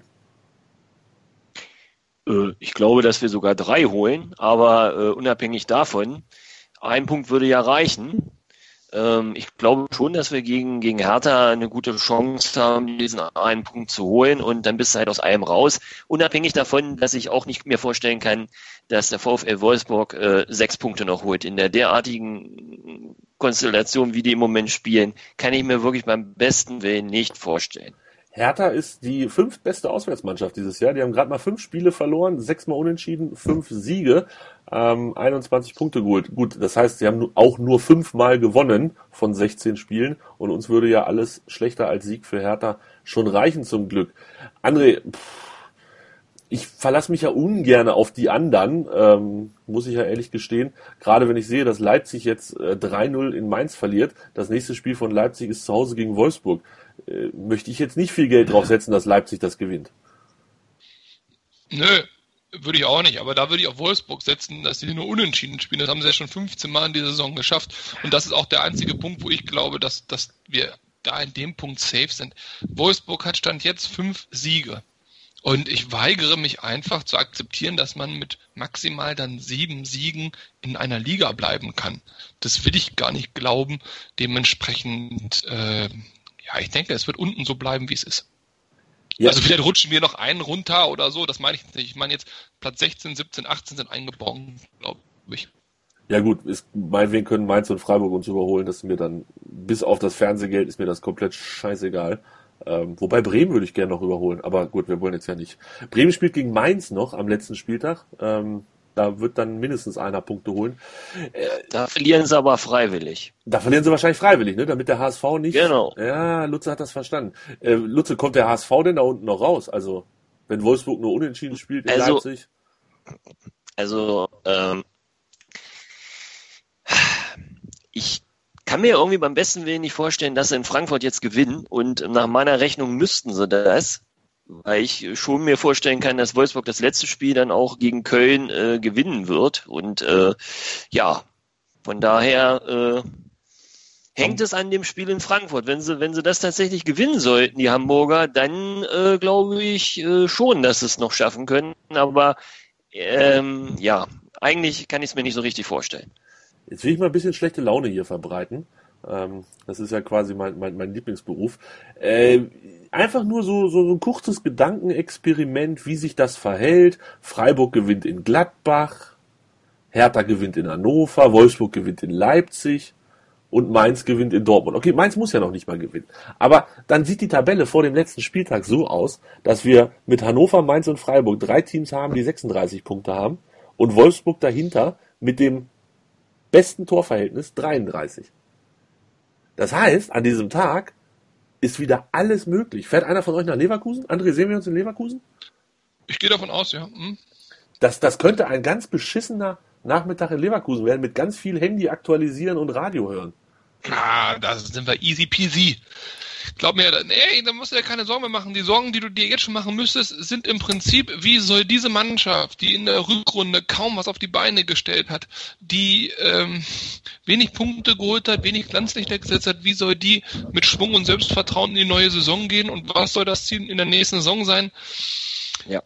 Ich glaube, dass wir sogar 3 holen, aber unabhängig davon, ein Punkt würde ja reichen. Ich glaube schon, dass wir gegen Hertha eine gute Chance haben, diesen einen Punkt zu holen und dann bist du halt aus allem raus. Unabhängig davon, dass ich auch nicht mir vorstellen kann, dass der VfL Wolfsburg 6 Punkte noch holt. In der derartigen Konstellation, wie die im Moment spielen, kann ich mir wirklich beim besten Willen nicht vorstellen. Hertha ist die 5. beste Auswärtsmannschaft dieses Jahr. Die haben gerade mal 5 Spiele verloren, 6 Mal unentschieden, 5 Siege, 21 Punkte geholt. Gut, das heißt, sie haben auch nur 5 Mal gewonnen von 16 Spielen und uns würde ja alles schlechter als Sieg für Hertha schon reichen zum Glück. André, ich verlasse mich ja ungern auf die anderen, muss ich ja ehrlich gestehen. Gerade wenn ich sehe, dass Leipzig jetzt 3-0 in Mainz verliert. Das nächste Spiel von Leipzig ist zu Hause gegen Wolfsburg. Möchte ich jetzt nicht viel Geld drauf setzen, dass Leipzig das gewinnt. Nö, würde ich auch nicht. Aber da würde ich auf Wolfsburg setzen, dass sie nur unentschieden spielen. Das haben sie ja schon 15 Mal in dieser Saison geschafft. Und das ist auch der einzige Punkt, wo ich glaube, dass wir da in dem Punkt safe sind. Wolfsburg hat Stand jetzt 5 Siege. Und ich weigere mich einfach zu akzeptieren, dass man mit maximal dann 7 Siegen in einer Liga bleiben kann. Das will ich gar nicht glauben. Dementsprechend, ich denke, es wird unten so bleiben, wie es ist. Ja. Also vielleicht rutschen wir noch einen runter oder so, das meine ich nicht. Ich meine jetzt Platz 16, 17, 18 sind eingebaut, glaube ich. Ja gut, meinetwegen können Mainz und Freiburg uns überholen, das ist mir dann, bis auf das Fernsehgeld ist mir das komplett scheißegal. Wobei Bremen würde ich gerne noch überholen, aber gut, wir wollen jetzt ja nicht. Bremen spielt gegen Mainz noch am letzten Spieltag. Da wird dann mindestens einer Punkte holen. Da verlieren sie aber freiwillig. Da verlieren sie wahrscheinlich freiwillig, ne? Damit der HSV nicht... Genau. Ja, Lutze hat das verstanden. Lutze, kommt der HSV denn da unten noch raus? Also, wenn Wolfsburg nur unentschieden spielt in Leipzig? Ich kann mir irgendwie beim besten Willen nicht vorstellen, dass sie in Frankfurt jetzt gewinnen und nach meiner Rechnung müssten sie das, weil ich schon mir vorstellen kann, dass Wolfsburg das letzte Spiel dann auch gegen Köln gewinnen wird und von daher hängt es an dem Spiel in Frankfurt. Wenn sie das tatsächlich gewinnen sollten, die Hamburger, dann glaube ich schon, dass sie es noch schaffen können, aber eigentlich kann ich es mir nicht so richtig vorstellen. Jetzt will ich mal ein bisschen schlechte Laune hier verbreiten. Das ist ja quasi mein Lieblingsberuf. Einfach nur so ein kurzes Gedankenexperiment, wie sich das verhält. Freiburg gewinnt in Gladbach, Hertha gewinnt in Hannover, Wolfsburg gewinnt in Leipzig und Mainz gewinnt in Dortmund. Okay, Mainz muss ja noch nicht mal gewinnen. Aber dann sieht die Tabelle vor dem letzten Spieltag so aus, dass wir mit Hannover, Mainz und Freiburg 3 Teams haben, die 36 Punkte haben und Wolfsburg dahinter mit dem besten Torverhältnis 33. Das heißt, an diesem Tag ist wieder alles möglich. Fährt einer von euch nach Leverkusen? André, sehen wir uns in Leverkusen? Ich gehe davon aus, ja. Das könnte ein ganz beschissener Nachmittag in Leverkusen werden, mit ganz viel Handy aktualisieren und Radio hören. Da sind wir easy peasy. Glaub mir, nee, da musst du dir keine Sorgen mehr machen. Die Sorgen, die du dir jetzt schon machen müsstest, sind im Prinzip, wie soll diese Mannschaft, die in der Rückrunde kaum was auf die Beine gestellt hat, die wenig Punkte geholt hat, wenig Glanzlichter gesetzt hat, wie soll die mit Schwung und Selbstvertrauen in die neue Saison gehen und was soll das Ziel in der nächsten Saison sein? Ja.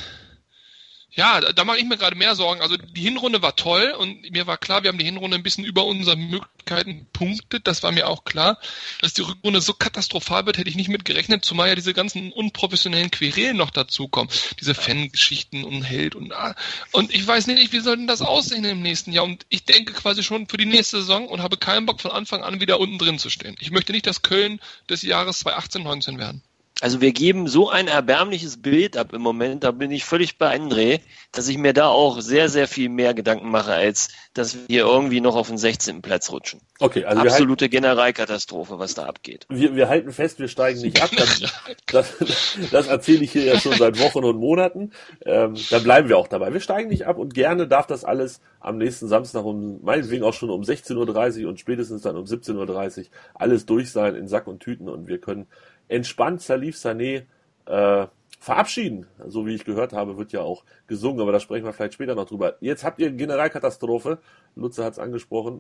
Da mache ich mir gerade mehr Sorgen. Also die Hinrunde war toll und mir war klar, wir haben die Hinrunde ein bisschen über unseren Möglichkeiten punktet. Das war mir auch klar. Dass die Rückrunde so katastrophal wird, hätte ich nicht mit gerechnet, zumal ja diese ganzen unprofessionellen Querelen noch dazukommen. Diese Fangeschichten und Held und ich weiß nicht, wie soll denn das aussehen im nächsten Jahr? Und ich denke quasi schon für die nächste Saison und habe keinen Bock von Anfang an wieder unten drin zu stehen. Ich möchte nicht das Köln des Jahres 2018-19 werden. Also wir geben so ein erbärmliches Bild ab im Moment, da bin ich völlig bei André, dass ich mir da auch sehr, sehr viel mehr Gedanken mache, als dass wir irgendwie noch auf den 16. Platz rutschen. Okay, also absolute Generalkatastrophe, was da abgeht. Wir halten fest, wir steigen nicht ab. Das erzähle ich hier ja schon seit Wochen und Monaten. Dann bleiben wir auch dabei. Wir steigen nicht ab und gerne darf das alles am nächsten Samstag meinetwegen auch schon um 16.30 Uhr und spätestens dann um 17.30 Uhr alles durch sein in Sack und Tüten und wir können entspannt Salif Sané verabschieden. So wie ich gehört habe, wird ja auch gesungen, aber da sprechen wir vielleicht später noch drüber. Jetzt habt ihr Generalkatastrophe. Lutze hat es angesprochen.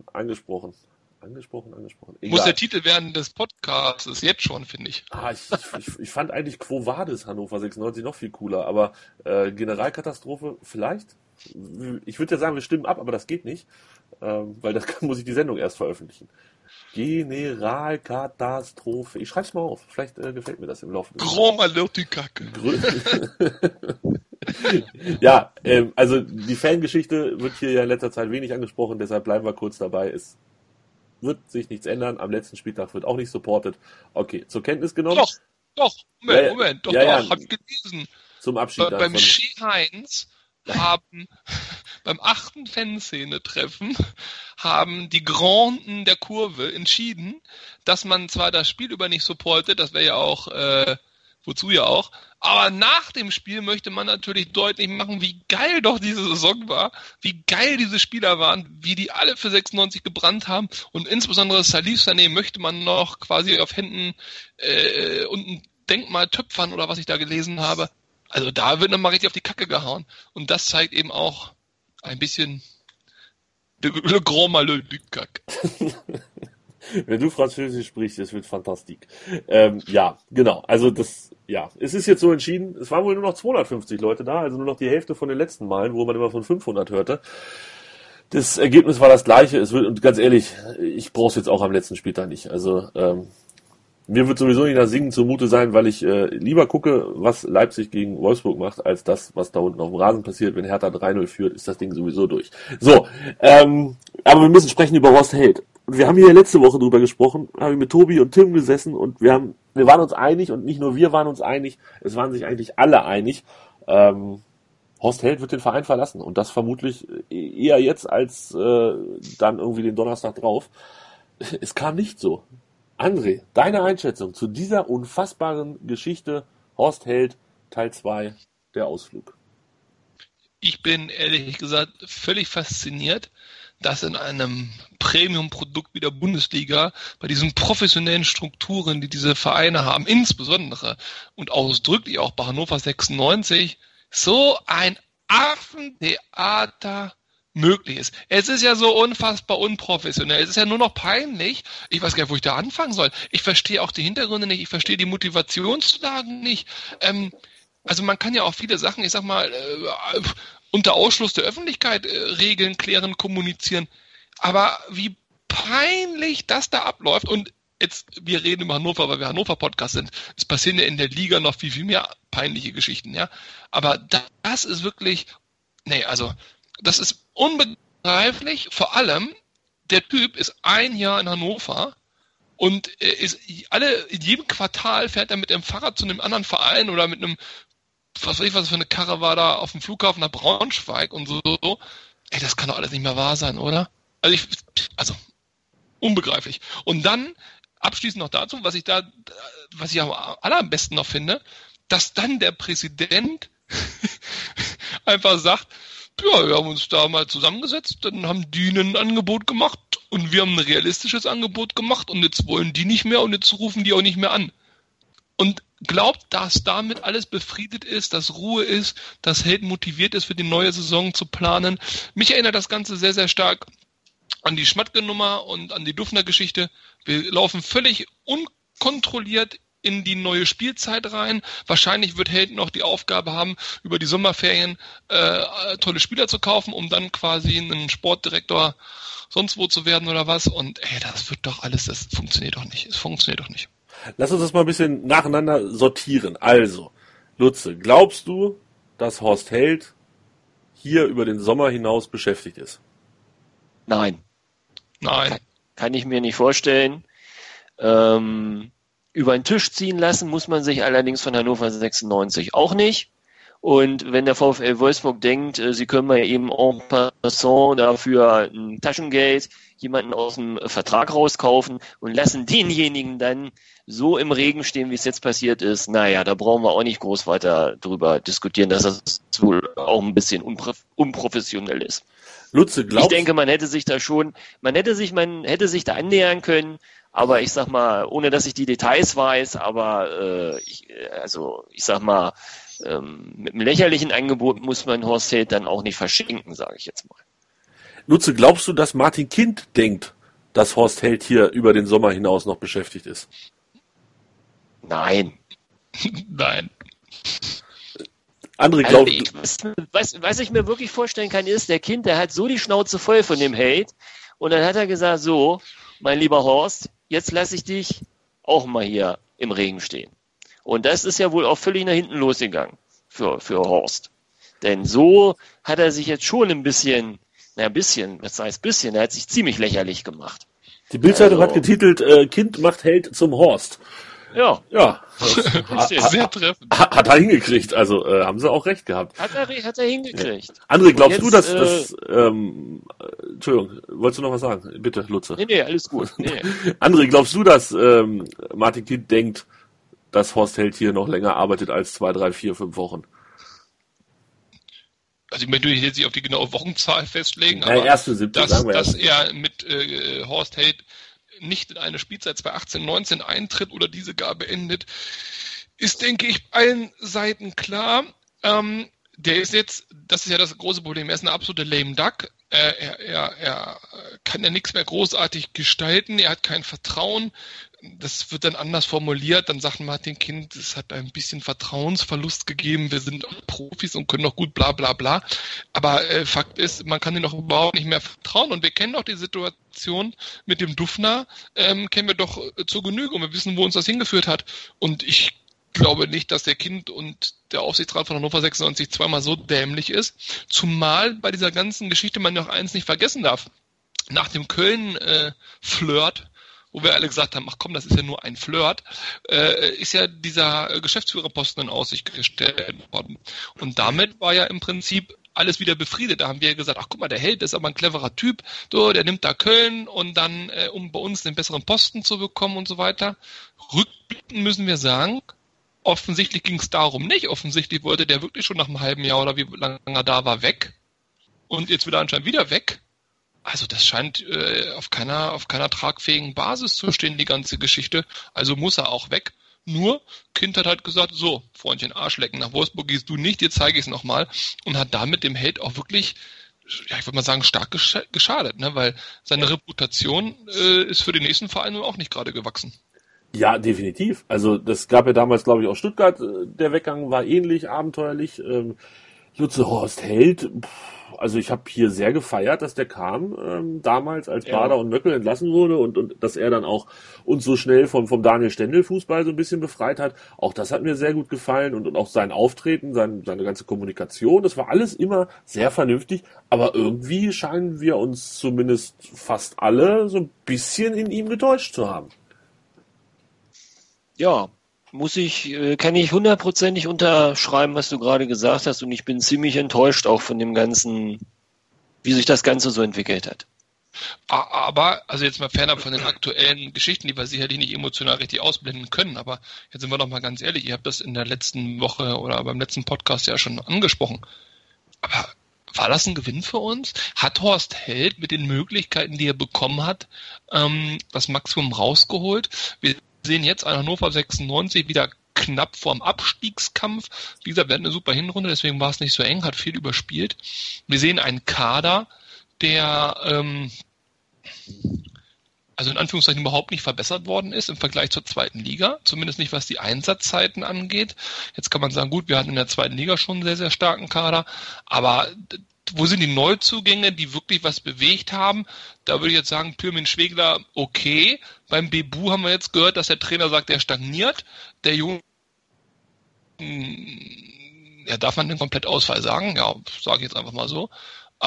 Egal. Muss der Titel werden des Podcasts, jetzt schon, finde ich. Ich fand eigentlich Quo Vadis Hannover 96 noch viel cooler, aber Generalkatastrophe vielleicht? Ich würde ja sagen, wir stimmen ab, aber das geht nicht, weil das muss ich die Sendung erst veröffentlichen. Generalkatastrophe. Ich schreib's mal auf. Vielleicht gefällt mir das im Laufe des Grand Malheur die Kacke. Ja, also die Fangeschichte wird hier ja in letzter Zeit wenig angesprochen, deshalb bleiben wir kurz dabei. Es wird sich nichts ändern. Am letzten Spieltag wird auch nicht supported. Okay, zur Kenntnis genommen. Doch. Moment. Doch, hab ich gelesen. Zum Abschied. Beim Ski Heinz haben beim 8. Fanszene-Treffen haben die Granden der Kurve entschieden, dass man zwar das Spiel über nicht supportet, das wäre ja auch, wozu ja auch, aber nach dem Spiel möchte man natürlich deutlich machen, wie geil doch diese Saison war, wie geil diese Spieler waren, wie die alle für 96 gebrannt haben und insbesondere Salif Sané möchte man noch quasi auf Händen und ein Denkmal töpfern oder was ich da gelesen habe. Also da wird nochmal richtig auf die Kacke gehauen. Und das zeigt eben auch ein bisschen le grand malheur du cac. Wenn du Französisch sprichst, das wird fantastisch. Ja, genau. Also es ist jetzt so entschieden. Es waren wohl nur noch 250 Leute da, also nur noch die Hälfte von den letzten Malen, wo man immer von 500 hörte. Das Ergebnis war das gleiche. Und ganz ehrlich, ich brauche es jetzt auch am letzten Spieltag nicht. Also mir wird sowieso nicht nach Singen zumute sein, weil ich lieber gucke, was Leipzig gegen Wolfsburg macht, als das, was da unten auf dem Rasen passiert. Wenn Hertha 3-0 führt, ist das Ding sowieso durch. So, aber wir müssen sprechen über Horst Held. Und wir haben hier letzte Woche drüber gesprochen, haben wir mit Tobi und Tim gesessen und wir waren uns einig und nicht nur wir waren uns einig, es waren sich eigentlich alle einig. Horst Held wird den Verein verlassen und das vermutlich eher jetzt als dann irgendwie den Donnerstag drauf. Es kam nicht so. André, deine Einschätzung zu dieser unfassbaren Geschichte Horst Held, Teil 2, der Ausflug. Ich bin ehrlich gesagt völlig fasziniert, dass in einem Premium-Produkt wie der Bundesliga, bei diesen professionellen Strukturen, die diese Vereine haben, insbesondere und ausdrücklich auch bei Hannover 96, so ein Affentheater möglich ist. Es ist ja so unfassbar unprofessionell. Es ist ja nur noch peinlich. Ich weiß gar nicht, wo ich da anfangen soll. Ich verstehe auch die Hintergründe nicht. Ich verstehe die Motivationslagen nicht. Also man kann ja auch viele Sachen, ich sag mal, unter Ausschluss der Öffentlichkeit regeln, klären, kommunizieren. Aber wie peinlich das da abläuft und jetzt, wir reden über Hannover, weil wir Hannover-Podcast sind. Es passieren ja in der Liga noch viel, viel mehr peinliche Geschichten, ja. Aber das ist wirklich, das ist unbegreiflich, vor allem, der Typ ist ein Jahr in Hannover und in jedem Quartal fährt er mit dem Fahrrad zu einem anderen Verein oder mit einem, was weiß ich, was für eine Karre war da auf dem Flughafen nach Braunschweig und so. Ey, das kann doch alles nicht mehr wahr sein, oder? Also unbegreiflich. Und dann, abschließend noch dazu, was ich am allerbesten noch finde, dass dann der Präsident einfach sagt, ja, wir haben uns da mal zusammengesetzt, dann haben die ein Angebot gemacht und wir haben ein realistisches Angebot gemacht und jetzt wollen die nicht mehr und jetzt rufen die auch nicht mehr an. Und glaubt, dass damit alles befriedet ist, dass Ruhe ist, dass Held motiviert ist, für die neue Saison zu planen. Mich erinnert das Ganze sehr, sehr stark an die Schmatke-Nummer und an die Dufner-Geschichte. Wir laufen völlig unkontrolliert in die neue Spielzeit rein. Wahrscheinlich wird Held noch die Aufgabe haben, über die Sommerferien tolle Spieler zu kaufen, um dann quasi einen Sportdirektor sonst wo zu werden oder was. Und das wird doch alles, das funktioniert doch nicht. Es funktioniert doch nicht. Lass uns das mal ein bisschen nacheinander sortieren. Also, Lutze, glaubst du, dass Horst Held hier über den Sommer hinaus beschäftigt ist? Nein. Kann ich mir nicht vorstellen. Über den Tisch ziehen lassen muss man sich allerdings von Hannover 96 auch nicht. Und wenn der VfL Wolfsburg denkt, sie können mal eben en passant dafür ein Taschengeld jemanden aus dem Vertrag rauskaufen und lassen denjenigen dann so im Regen stehen, wie es jetzt passiert ist, naja, da brauchen wir auch nicht groß weiter drüber diskutieren, dass das wohl auch ein bisschen unprofessionell ist. Lutze, glaubst du? Ich denke, man hätte sich da annähern können, aber ich sag mal, ohne dass ich die Details weiß, aber ich sag mal, mit einem lächerlichen Angebot muss man Horst Held dann auch nicht verschenken, sage ich jetzt mal. Lutze, glaubst du, dass Martin Kind denkt, dass Horst Held hier über den Sommer hinaus noch beschäftigt ist? Nein. Nein. Andere glauben. Was ich mir wirklich vorstellen kann, ist, der Kind, der hat so die Schnauze voll von dem Held und dann hat er gesagt, so, mein lieber Horst, jetzt lasse ich dich auch mal hier im Regen stehen. Und das ist ja wohl auch völlig nach hinten losgegangen für Horst. Denn so hat er sich jetzt schon was heißt bisschen, er hat sich ziemlich lächerlich gemacht. Die Bild-Zeitung hat getitelt, Kind macht Held zum Horst. Ja. Sehr treffend. Hat er hingekriegt, also haben sie auch recht gehabt. Hat er hingekriegt. Ja. André, glaubst du, dass Entschuldigung, wolltest du noch was sagen? Bitte, Lutze. Nee, alles gut. Nee. André, glaubst du, dass Martin Kind denkt, dass Horst Held hier noch länger arbeitet als 2, 3, 4, 5 Wochen? Also ich möchte jetzt nicht auf die genaue Wochenzahl festlegen, aber dass er mit Horst Held nicht in eine Spielzeit 2018-19 eintritt oder diese gar beendet, ist, denke ich, allen Seiten klar. Der ist jetzt, das ist ja das große Problem, er ist eine absolute lame duck. Er kann ja nichts mehr großartig gestalten, er hat kein Vertrauen. Das wird dann anders formuliert, dann sagt Martin Kind, es hat ein bisschen Vertrauensverlust gegeben, wir sind Profis und können doch gut bla bla bla. Aber Fakt ist, man kann ihm doch überhaupt nicht mehr vertrauen und wir kennen doch die Situation mit dem Dufner, kennen wir doch zur Genüge und wir wissen, wo uns das hingeführt hat. Und ich glaube nicht, dass der Kind und der Aufsichtsrat von Hannover 96 zweimal so dämlich ist, zumal bei dieser ganzen Geschichte man noch eins nicht vergessen darf. Nach dem Köln-Flirt, wo wir alle gesagt haben, ach komm, das ist ja nur ein Flirt, ist ja dieser Geschäftsführerposten in Aussicht gestellt worden. Und damit war ja im Prinzip alles wieder befriedet. Da haben wir gesagt, ach guck mal, der Held ist aber ein cleverer Typ, so, der nimmt da Köln und dann, um bei uns den besseren Posten zu bekommen und so weiter. Rückblickend müssen wir sagen, offensichtlich ging es darum nicht. Offensichtlich wollte der wirklich schon nach einem halben Jahr oder wie lange er da war weg. Und jetzt wieder anscheinend wieder weg. Also das scheint auf keiner tragfähigen Basis zu stehen, die ganze Geschichte. Also muss er auch weg. Nur, Kind hat halt gesagt, so, Freundchen, Arschlecken, nach Wolfsburg gehst du nicht, dir zeige ich es nochmal. Und hat damit dem Held auch wirklich, ja, ich würde mal sagen, stark geschadet, ne? Weil seine Reputation ist für den nächsten Verein nun auch nicht gerade gewachsen. Ja, definitiv. Also das gab ja damals, glaube ich, auch Stuttgart. Der Weggang war ähnlich abenteuerlich. Lutze Horst Held, also ich habe hier sehr gefeiert, dass der kam, damals, als Bader und Möckel entlassen wurde und dass er dann auch uns so schnell vom Daniel Stendel Fußball so ein bisschen befreit hat. Auch das hat mir sehr gut gefallen und auch sein Auftreten, seine ganze Kommunikation, das war alles immer sehr vernünftig, aber irgendwie scheinen wir uns zumindest fast alle so ein bisschen in ihm getäuscht zu haben. Ja, kann ich 100%ig unterschreiben, was du gerade gesagt hast, und ich bin ziemlich enttäuscht auch von dem Ganzen, wie sich das Ganze so entwickelt hat. Aber, also jetzt mal fernab von den aktuellen Geschichten, die wir sicherlich nicht emotional richtig ausblenden können, aber jetzt sind wir doch mal ganz ehrlich, ihr habt das in der letzten Woche oder beim letzten Podcast ja schon angesprochen. Aber war das ein Gewinn für uns? Hat Horst Held mit den Möglichkeiten, die er bekommen hat, das Maximum rausgeholt? Wir sehen jetzt an Hannover 96 wieder knapp vorm Abstiegskampf. Wie gesagt, wir hatten eine super Hinrunde, deswegen war es nicht so eng, hat viel überspielt. Wir sehen einen Kader, der also in Anführungszeichen überhaupt nicht verbessert worden ist im Vergleich zur zweiten Liga, zumindest nicht was die Einsatzzeiten angeht. Jetzt kann man sagen, gut, wir hatten in der zweiten Liga schon einen sehr, sehr starken Kader, aber wo sind die Neuzugänge, die wirklich was bewegt haben? Da würde ich jetzt sagen, Pirmin Schwegler, okay. Beim Bebu haben wir jetzt gehört, dass der Trainer sagt, er stagniert. Der Junge, ja, darf man den Komplettausfall sagen? Ja, sage ich jetzt einfach mal so.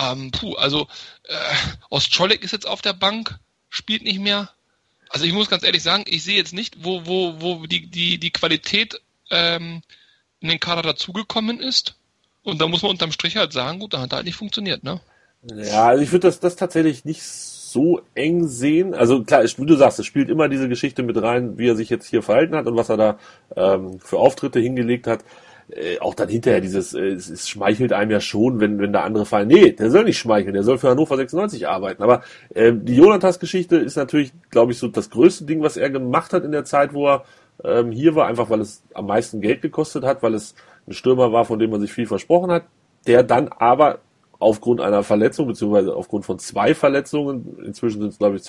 Ostscholek ist jetzt auf der Bank, spielt nicht mehr. Also ich muss ganz ehrlich sagen, ich sehe jetzt nicht, wo die Qualität in den Kader dazugekommen ist. Und da muss man unterm Strich halt sagen, gut, da hat halt nicht funktioniert, ne? Ja, also ich würde das tatsächlich nicht so eng sehen. Also klar, wie du sagst, es spielt immer diese Geschichte mit rein, wie er sich jetzt hier verhalten hat und was er da für Auftritte hingelegt hat. Auch dann hinterher es schmeichelt einem ja schon, wenn da andere fallen. Nee, der soll nicht schmeicheln, der soll für Hannover 96 arbeiten. Aber die Jonathas-Geschichte ist natürlich, glaube ich, so das größte Ding, was er gemacht hat in der Zeit, wo er hier war, einfach weil es am meisten Geld gekostet hat, weil es ein Stürmer war, von dem man sich viel versprochen hat, der dann aber aufgrund einer Verletzung, beziehungsweise aufgrund von 2 Verletzungen, inzwischen sind es glaube ich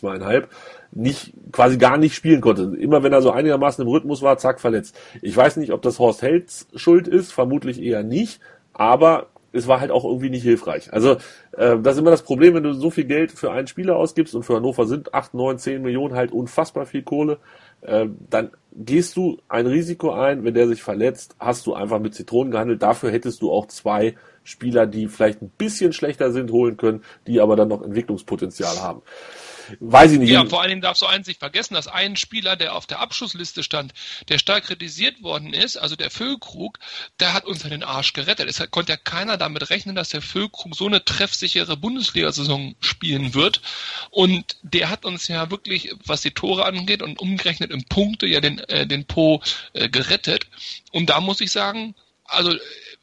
2,5, quasi gar nicht spielen konnte. Immer wenn er so einigermaßen im Rhythmus war, zack, verletzt. Ich weiß nicht, ob das Horst Helds Schuld ist, vermutlich eher nicht, aber es war halt auch irgendwie nicht hilfreich. Also das ist immer das Problem, wenn du so viel Geld für einen Spieler ausgibst und für Hannover sind 8, 9, 10 Millionen halt unfassbar viel Kohle, dann gehst du ein Risiko ein, wenn der sich verletzt, hast du einfach mit Zitronen gehandelt. Dafür hättest du auch 2 Spieler, die vielleicht ein bisschen schlechter sind, holen können, die aber dann noch Entwicklungspotenzial haben. Weiß ich nicht. Ja, vor allen Dingen darfst du eins nicht vergessen, dass ein Spieler, der auf der Abschussliste stand, der stark kritisiert worden ist, also der Füllkrug, der hat uns ja den Arsch gerettet. Es konnte ja keiner damit rechnen, dass der Füllkrug so eine treffsichere Bundesliga-Saison spielen wird. Und der hat uns ja wirklich, was die Tore angeht und umgerechnet in Punkte, ja den Po gerettet. Und da muss ich sagen, also,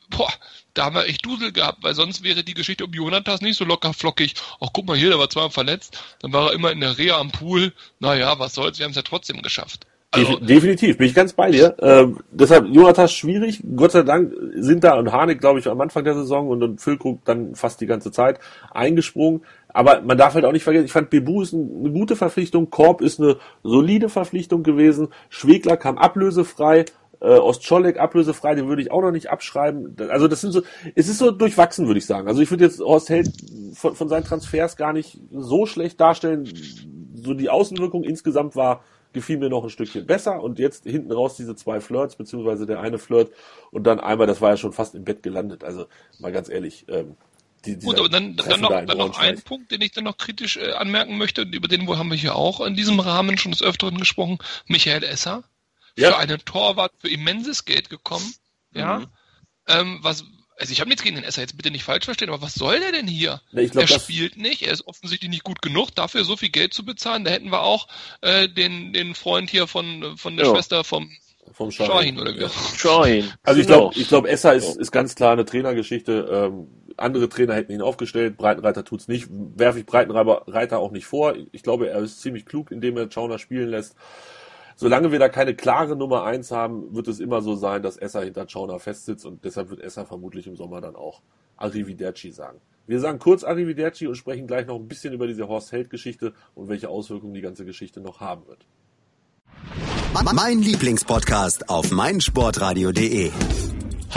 da haben wir echt Dusel gehabt, weil sonst wäre die Geschichte um Jonathas nicht so locker flockig. Ach, guck mal hier, der war zweimal verletzt, dann war er immer in der Reha am Pool. Naja, was soll's, wir haben es ja trotzdem geschafft. Also, definitiv, bin ich ganz bei dir. Deshalb Jonathas schwierig. Gott sei Dank sind da und Harnik, glaube ich, am Anfang der Saison und Füllkrug dann fast die ganze Zeit eingesprungen. Aber man darf halt auch nicht vergessen, ich fand Bebu ist eine gute Verpflichtung, Korb ist eine solide Verpflichtung gewesen, Schwegler kam ablösefrei, Ostscholek ablösefrei, den würde ich auch noch nicht abschreiben. Also das sind so, es ist so durchwachsen, würde ich sagen. Also ich würde jetzt Horst Held von seinen Transfers gar nicht so schlecht darstellen. So die Außenwirkung insgesamt gefiel mir noch ein Stückchen besser und jetzt hinten raus diese 2 Flirts, beziehungsweise der eine Flirt und dann einmal, das war ja schon fast im Bett gelandet. Also mal ganz ehrlich, gut, aber dann noch ein Punkt, den ich dann noch kritisch anmerken möchte, und über den haben wir hier auch in diesem Rahmen schon des Öfteren gesprochen, Michael Esser. Für einen Torwart für immenses Geld gekommen. Ja. Also ich habe nichts gegen den Esser, jetzt bitte nicht falsch verstehen, aber was soll der denn hier? Er spielt nicht, er ist offensichtlich nicht gut genug, dafür so viel Geld zu bezahlen. Da hätten wir auch den Freund hier von der Schwester vom Shahin oder wie? Shahin. Also ich glaube, Esser ist ganz klar eine Trainergeschichte. Andere Trainer hätten ihn aufgestellt, Breitenreiter tut's nicht. Werfe ich Breitenreiter auch nicht vor. Ich glaube, er ist ziemlich klug, indem er Schauner spielen lässt. Solange wir da keine klare Nummer 1 haben, wird es immer so sein, dass Esser hinter Schauner festsitzt und deshalb wird Esser vermutlich im Sommer dann auch Arrivederci sagen. Wir sagen kurz Arrivederci und sprechen gleich noch ein bisschen über diese Horst Held-Geschichte und welche Auswirkungen die ganze Geschichte noch haben wird. Mein Lieblingspodcast auf meinsportradio.de.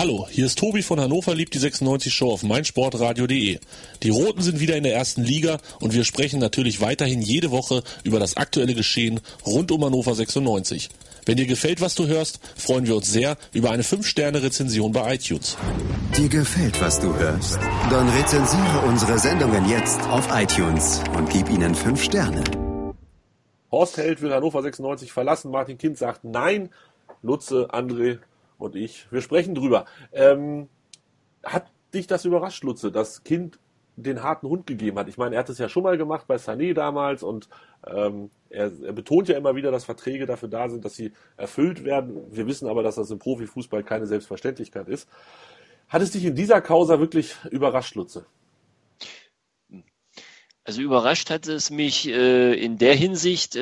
Hallo, hier ist Tobi von Hannover liebt die 96 Show auf meinsportradio.de. Die Roten sind wieder in der ersten Liga und wir sprechen natürlich weiterhin jede Woche über das aktuelle Geschehen rund um Hannover 96. Wenn dir gefällt, was du hörst, freuen wir uns sehr über eine 5-Sterne-Rezension bei iTunes. Dir gefällt, was du hörst? Dann rezensiere unsere Sendungen jetzt auf iTunes und gib ihnen 5 Sterne. Horst Held will Hannover 96 verlassen. Martin Kind sagt nein. Lutze, André und ich, wir sprechen drüber. Hat dich das überrascht, Lutze, dass Kind den harten Hund gegeben hat? Ich meine, er hat es ja schon mal gemacht bei Sané damals und er betont ja immer wieder, dass Verträge dafür da sind, dass sie erfüllt werden. Wir wissen aber, dass das im Profifußball keine Selbstverständlichkeit ist. Hat es dich in dieser Causa wirklich überrascht, Lutze? Also überrascht hat es mich in der Hinsicht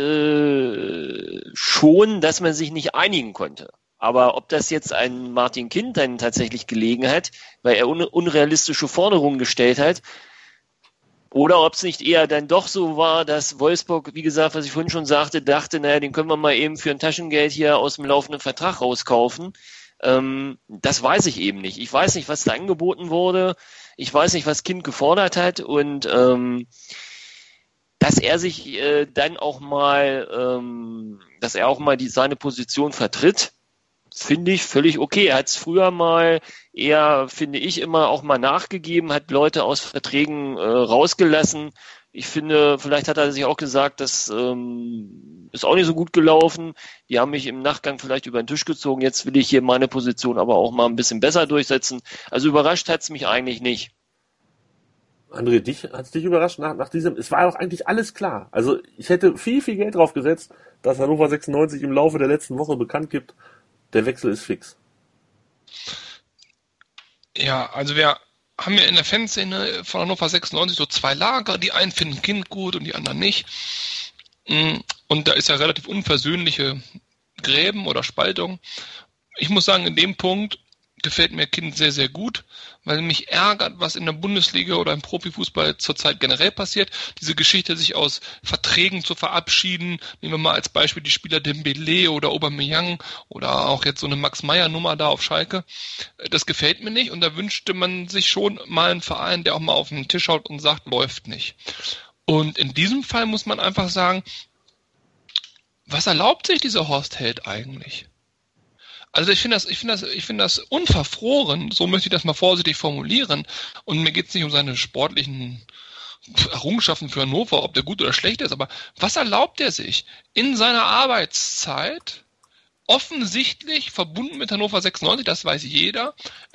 schon, dass man sich nicht einigen konnte. Aber ob das jetzt ein Martin Kind dann tatsächlich gelegen hat, weil er unrealistische Forderungen gestellt hat, oder ob es nicht eher dann doch so war, dass Wolfsburg, wie gesagt, was ich vorhin schon sagte, dachte, naja, den können wir mal eben für ein Taschengeld hier aus dem laufenden Vertrag rauskaufen. Das weiß ich eben nicht. Ich weiß nicht, was da angeboten wurde. Ich weiß nicht, was Kind gefordert hat. Und dass er sich dann auch mal, seine Position vertritt, finde ich völlig okay. Er hat es früher mal eher, finde ich, immer auch mal nachgegeben, hat Leute aus Verträgen rausgelassen. Ich finde, vielleicht hat er sich auch gesagt, das ist auch nicht so gut gelaufen. Die haben mich im Nachgang vielleicht über den Tisch gezogen. Jetzt will ich hier meine Position aber auch mal ein bisschen besser durchsetzen. Also überrascht hat es mich eigentlich nicht. André, hat es dich überrascht nach diesem? Es war doch eigentlich alles klar. Also ich hätte viel, viel Geld drauf gesetzt, dass Hannover 96 im Laufe der letzten Woche bekannt gibt, der Wechsel ist fix. Ja, also wir haben ja in der Fanszene von Hannover 96 so 2 Lager. Die einen finden Kind gut und die anderen nicht. Und da ist ja relativ unversöhnliche Gräben oder Spaltung. Ich muss sagen, in dem Punkt gefällt mir Kind sehr, sehr gut, weil mich ärgert, was in der Bundesliga oder im Profifußball zurzeit generell passiert. Diese Geschichte, sich aus Verträgen zu verabschieden. Nehmen wir mal als Beispiel die Spieler Dembélé oder Aubameyang oder auch jetzt so eine Max-Meyer-Nummer da auf Schalke. Das gefällt mir nicht und da wünschte man sich schon mal einen Verein, der auch mal auf den Tisch schaut und sagt, läuft nicht. Und in diesem Fall muss man einfach sagen, was erlaubt sich dieser Horst Held eigentlich? Also ich finde das unverfroren, so möchte ich das mal vorsichtig formulieren. Und mir geht es nicht um seine sportlichen Errungenschaften für Hannover, ob der gut oder schlecht ist, aber was erlaubt er sich in seiner Arbeitszeit, offensichtlich verbunden mit Hannover 96, das weiß jeder,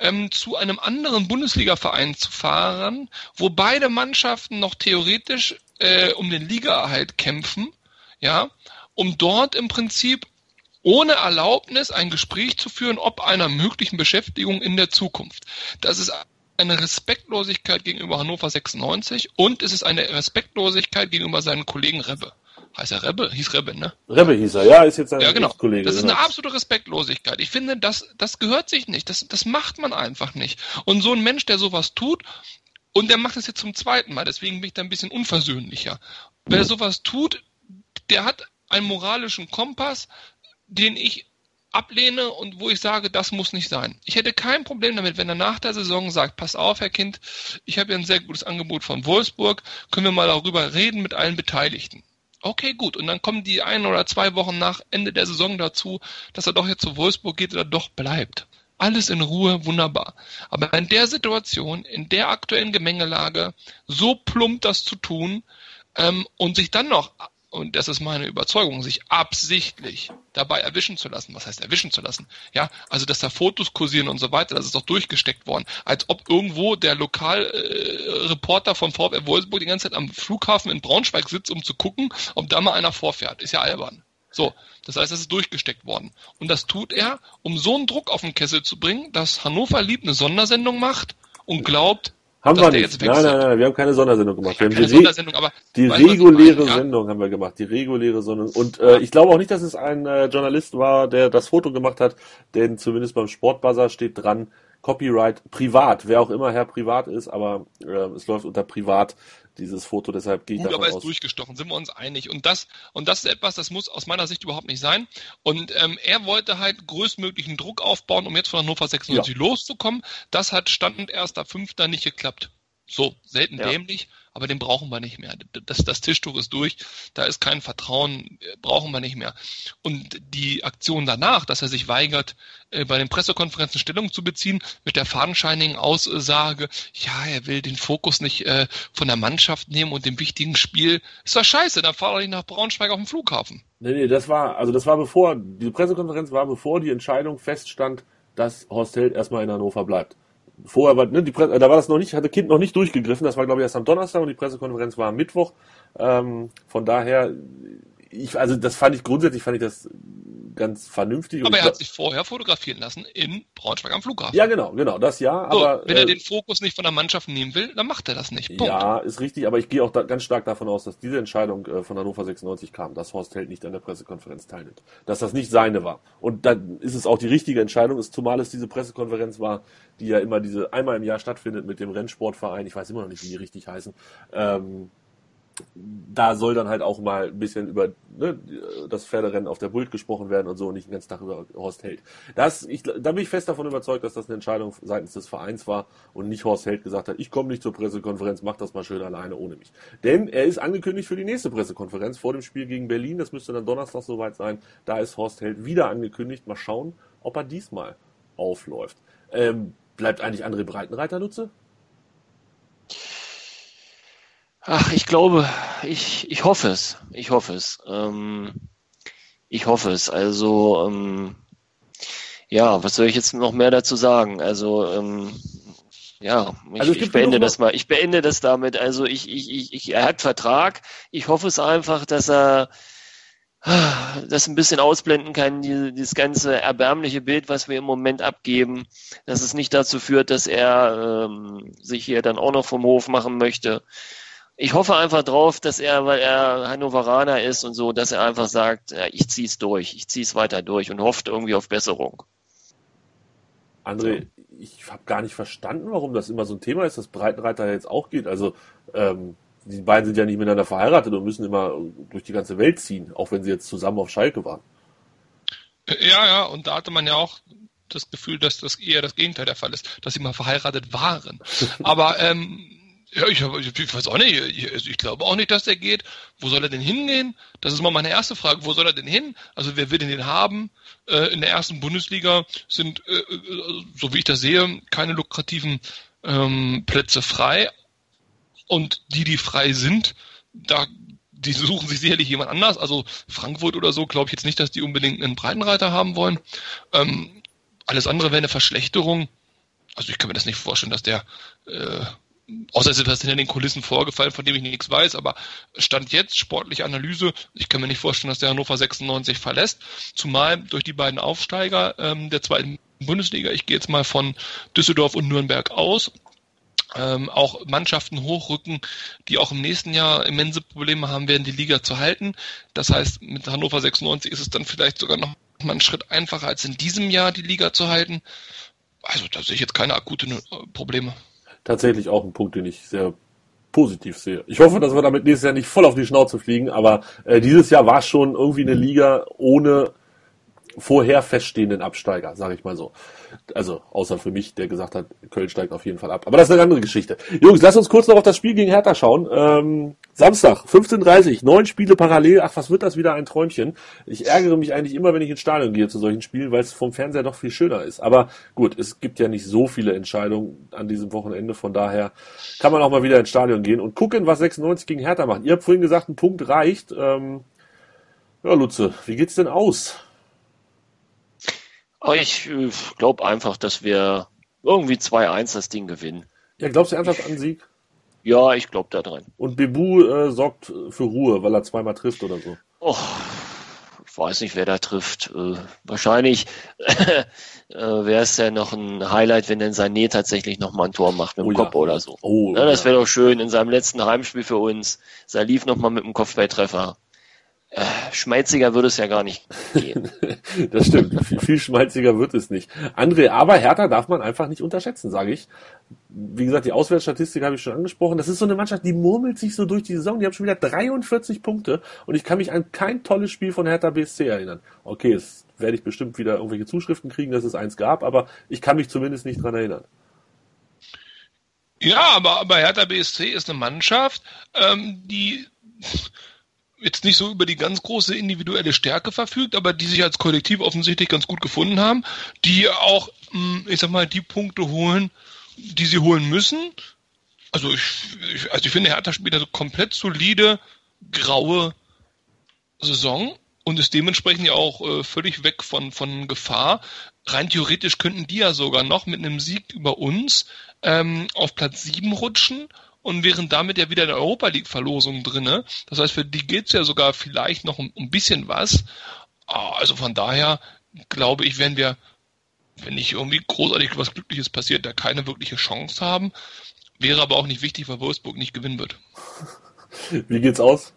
zu einem anderen Bundesliga-Verein zu fahren, wo beide Mannschaften noch theoretisch um den Ligaerhalt kämpfen, ja, um dort im Prinzip ohne Erlaubnis ein Gespräch zu führen, ob einer möglichen Beschäftigung in der Zukunft. Das ist eine Respektlosigkeit gegenüber Hannover 96 und es ist eine Respektlosigkeit gegenüber seinen Kollegen Rebbe. Heißt er Rebbe? Hieß Rebbe, ne? Rebbe hieß er, ja, ist jetzt ein Kollege. Das ist eine absolute Respektlosigkeit. Ich finde, das gehört sich nicht. Das macht man einfach nicht. Und so ein Mensch, der sowas tut, und der macht es jetzt zum 2. Mal, deswegen bin ich da ein bisschen unversöhnlicher. Wer sowas tut, der hat einen moralischen Kompass, den ich ablehne und wo ich sage, das muss nicht sein. Ich hätte kein Problem damit, wenn er nach der Saison sagt, pass auf, Herr Kind, ich habe hier ein sehr gutes Angebot von Wolfsburg, können wir mal darüber reden mit allen Beteiligten. Okay, gut. Und dann kommen die 1 oder 2 Wochen nach Ende der Saison dazu, dass er doch jetzt zu Wolfsburg geht oder doch bleibt. Alles in Ruhe, wunderbar. Aber in der Situation, in der aktuellen Gemengelage, so plump das zu tun und sich dann noch, und das ist meine Überzeugung, sich absichtlich dabei erwischen zu lassen. Was heißt erwischen zu lassen? Ja, also dass da Fotos kursieren und so weiter, das ist doch durchgesteckt worden. Als ob irgendwo der Lokalreporter von VfL Wolfsburg die ganze Zeit am Flughafen in Braunschweig sitzt, um zu gucken, ob da mal einer vorfährt. Ist ja albern. So, das heißt, das ist durchgesteckt worden. Und das tut er, um so einen Druck auf den Kessel zu bringen, dass Hannover Lieb eine Sondersendung macht und glaubt, haben wir nicht. Nein, wir haben keine Sondersendung gemacht. Wir haben die reguläre Sendung haben wir gemacht, die reguläre Sendung. Und ich glaube auch nicht, dass es ein Journalist war, der das Foto gemacht hat, denn zumindest beim Sportbuzzer steht dran, Copyright privat, wer auch immer Herr Privat ist, aber es läuft unter Privat. dieses Foto, deshalb gehe ich davon aber aus. ist durchgestochen, sind wir uns einig. Und das ist etwas, das muss aus meiner Sicht überhaupt nicht sein. Und er wollte halt größtmöglichen Druck aufbauen, um jetzt von Hannover 96 loszukommen. Das hat Stand 1.5. nicht geklappt. So, selten dämlich, aber den brauchen wir nicht mehr. Das Tischtuch ist durch, da ist kein Vertrauen, brauchen wir nicht mehr. Und die Aktion danach, dass er sich weigert, bei den Pressekonferenzen Stellung zu beziehen, mit der fadenscheinigen Aussage, ja, er will den Fokus nicht von der Mannschaft nehmen und dem wichtigen Spiel, ist doch scheiße, dann fahr doch nicht nach Braunschweig auf den Flughafen. Nee, das war bevor, die Pressekonferenz war bevor die Entscheidung feststand, dass Horst Held erstmal in Hannover bleibt. Vorher war, da war das noch nicht, hatte Kind noch nicht durchgegriffen, das war glaube ich erst am Donnerstag und die Pressekonferenz war am Mittwoch. Von daher, grundsätzlich fand ich das ganz vernünftig. Aber er hat sich vorher fotografieren lassen in Braunschweig am Flughafen. Ja, genau, das ja. So, aber wenn er den Fokus nicht von der Mannschaft nehmen will, dann macht er das nicht. Punkt. Ja, ist richtig, aber ich gehe auch ganz stark davon aus, dass diese Entscheidung von Hannover 96 kam, dass Horst Held nicht an der Pressekonferenz teilnimmt. Dass das nicht seine war. Und dann ist es auch die richtige Entscheidung, zumal es diese Pressekonferenz war, die ja immer einmal im Jahr stattfindet mit dem Rennsportverein, ich weiß immer noch nicht, wie die richtig heißen. Da soll dann halt auch mal ein bisschen über das Pferderennen auf der Bult gesprochen werden und so und nicht den ganzen Tag über Horst Held. Da bin ich fest davon überzeugt, dass das eine Entscheidung seitens des Vereins war und nicht Horst Held gesagt hat, ich komme nicht zur Pressekonferenz, mach das mal schön alleine ohne mich. Denn er ist angekündigt für die nächste Pressekonferenz vor dem Spiel gegen Berlin, das müsste dann Donnerstag soweit sein, da ist Horst Held wieder angekündigt, mal schauen, ob er diesmal aufläuft. Bleibt eigentlich André Breitenreiter, Lutze? Ach, ich glaube, ich hoffe es. Ich hoffe es. Also, was soll ich jetzt noch mehr dazu sagen? Also, ich beende das mal. Ich beende das damit. Also, er hat Vertrag. Ich hoffe es einfach, dass er das ein bisschen ausblenden kann, dieses ganze erbärmliche Bild, was wir im Moment abgeben, dass es nicht dazu führt, dass er sich hier dann auch noch vom Hof machen möchte. Ich hoffe einfach drauf, dass er, weil er Hannoveraner ist und so, dass er einfach sagt, ja, ich zieh's weiter durch und hofft irgendwie auf Besserung. André, ich habe gar nicht verstanden, warum das immer so ein Thema ist, dass Breitenreiter jetzt auch geht. Also die beiden sind ja nicht miteinander verheiratet und müssen immer durch die ganze Welt ziehen, auch wenn sie jetzt zusammen auf Schalke waren. Ja, und da hatte man ja auch das Gefühl, dass das eher das Gegenteil der Fall ist, dass sie mal verheiratet waren. Aber ich weiß auch nicht, ich glaube auch nicht, dass der geht. Wo soll er denn hingehen? Das ist mal meine erste Frage. Wo soll er denn hin? Also wer will denn den haben? In der ersten Bundesliga sind, so wie ich das sehe, keine lukrativen Plätze frei. Und die frei sind, die suchen sich sicherlich jemand anders. Also Frankfurt oder so, glaube ich jetzt nicht, dass die unbedingt einen Breitenreiter haben wollen. Alles andere wäre eine Verschlechterung. Also ich kann mir das nicht vorstellen, dass der außer es ist was hinter den Kulissen vorgefallen, von dem ich nichts weiß, aber Stand jetzt, sportliche Analyse, ich kann mir nicht vorstellen, dass der Hannover 96 verlässt, zumal durch die beiden Aufsteiger der zweiten Bundesliga, ich gehe jetzt mal von Düsseldorf und Nürnberg aus, auch Mannschaften hochrücken, die auch im nächsten Jahr immense Probleme haben werden, die Liga zu halten. Das heißt, mit Hannover 96 ist es dann vielleicht sogar noch mal einen Schritt einfacher, als in diesem Jahr die Liga zu halten. Also da sehe ich jetzt keine akuten Probleme. Tatsächlich auch ein Punkt, den ich sehr positiv sehe. Ich hoffe, dass wir damit nächstes Jahr nicht voll auf die Schnauze fliegen, aber dieses Jahr war es schon irgendwie eine Liga ohne vorher feststehenden Absteiger, sage ich mal so. Also außer für mich, der gesagt hat, Köln steigt auf jeden Fall ab. Aber das ist eine andere Geschichte. Jungs, lasst uns kurz noch auf das Spiel gegen Hertha schauen. Samstag, 15:30, 9 Spiele parallel. Ach, was wird das wieder ein Träumchen. Ich ärgere mich eigentlich immer, wenn ich ins Stadion gehe zu solchen Spielen, weil es vom Fernseher doch viel schöner ist. Aber gut, es gibt ja nicht so viele Entscheidungen an diesem Wochenende. Von daher kann man auch mal wieder ins Stadion gehen und gucken, was 96 gegen Hertha macht. Ihr habt vorhin gesagt, ein Punkt reicht. Ja, Lutze, wie geht's denn aus? Ich glaube einfach, dass wir irgendwie 2-1 das Ding gewinnen. Ja, glaubst du ernsthaft an einen Sieg? Ja, ich glaube da dran. Und Bebu sorgt für Ruhe, weil er zweimal trifft oder so? Oh, ich weiß nicht, wer da trifft. Wahrscheinlich wäre es ja noch ein Highlight, wenn denn Sané tatsächlich noch mal ein Tor macht mit dem Kopf oder so. Das wäre doch schön in seinem letzten Heimspiel für uns. Salif noch mal mit dem Kopfballtreffer. Schmalziger würde es ja gar nicht gehen. Das stimmt, viel schmalziger wird es nicht. André, aber Hertha darf man einfach nicht unterschätzen, sage ich. Wie gesagt, die Auswärtsstatistik habe ich schon angesprochen. Das ist so eine Mannschaft, die murmelt sich so durch die Saison. Die haben schon wieder 43 Punkte und ich kann mich an kein tolles Spiel von Hertha BSC erinnern. Okay, jetzt werde ich bestimmt wieder irgendwelche Zuschriften kriegen, dass es eins gab, aber ich kann mich zumindest nicht dran erinnern. Ja, aber Hertha BSC ist eine Mannschaft, die jetzt nicht so über die ganz große individuelle Stärke verfügt, aber die sich als Kollektiv offensichtlich ganz gut gefunden haben, die auch, ich sag mal, die Punkte holen, die sie holen müssen. Also ich finde, Hertha spielt eine komplett solide, graue Saison und ist dementsprechend ja auch völlig weg von Gefahr. Rein theoretisch könnten die ja sogar noch mit einem Sieg über uns auf Platz 7 rutschen und wären damit ja wieder in der Europa-League-Verlosung drinne. Das heißt, für die geht's ja sogar vielleicht noch um ein bisschen was. Also von daher glaube ich, werden wir, wenn nicht irgendwie großartig was Glückliches passiert, da keine wirkliche Chance haben. Wäre aber auch nicht wichtig, weil Wolfsburg nicht gewinnen wird. Wie geht's aus?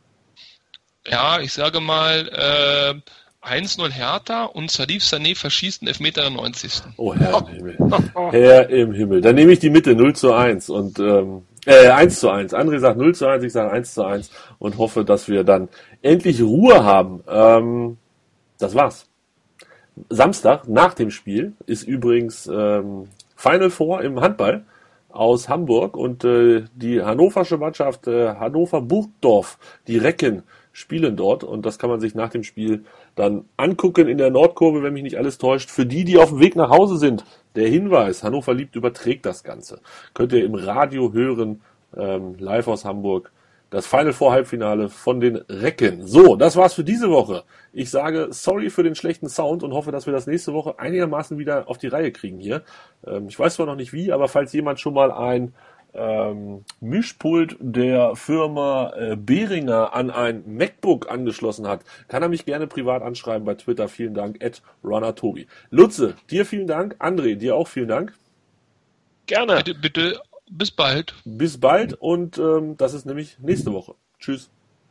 Ja, ich sage mal 1-0 Hertha und Salif Sané verschießt einen Elfmeter der 90. Oh, Herr im Himmel. Herr im Himmel. Dann nehme ich die Mitte, 0-1 und 1-1. André sagt 0-1, ich sage 1-1 und hoffe, dass wir dann endlich Ruhe haben. Das war's. Samstag nach dem Spiel ist übrigens Final Four im Handball aus Hamburg und die hannoversche Mannschaft Hannover-Burgdorf, die Recken, spielen dort und das kann man sich nach dem Spiel dann angucken in der Nordkurve, wenn mich nicht alles täuscht. Für die auf dem Weg nach Hause sind, der Hinweis, Hannover liebt überträgt das Ganze. Könnt ihr im Radio hören, live aus Hamburg, das Final Four Halbfinale von den Recken. So, das war's für diese Woche. Ich sage sorry für den schlechten Sound und hoffe, dass wir das nächste Woche einigermaßen wieder auf die Reihe kriegen hier. Ich weiß zwar noch nicht wie, aber falls jemand schon mal ein Mischpult der Firma Behringer an ein MacBook angeschlossen hat, kann er mich gerne privat anschreiben bei Twitter. Vielen Dank, @runnertobi. Lutze, dir vielen Dank. André, dir auch vielen Dank. Gerne. Bitte, bis bald. Bis bald und das ist nämlich nächste Woche. Tschüss.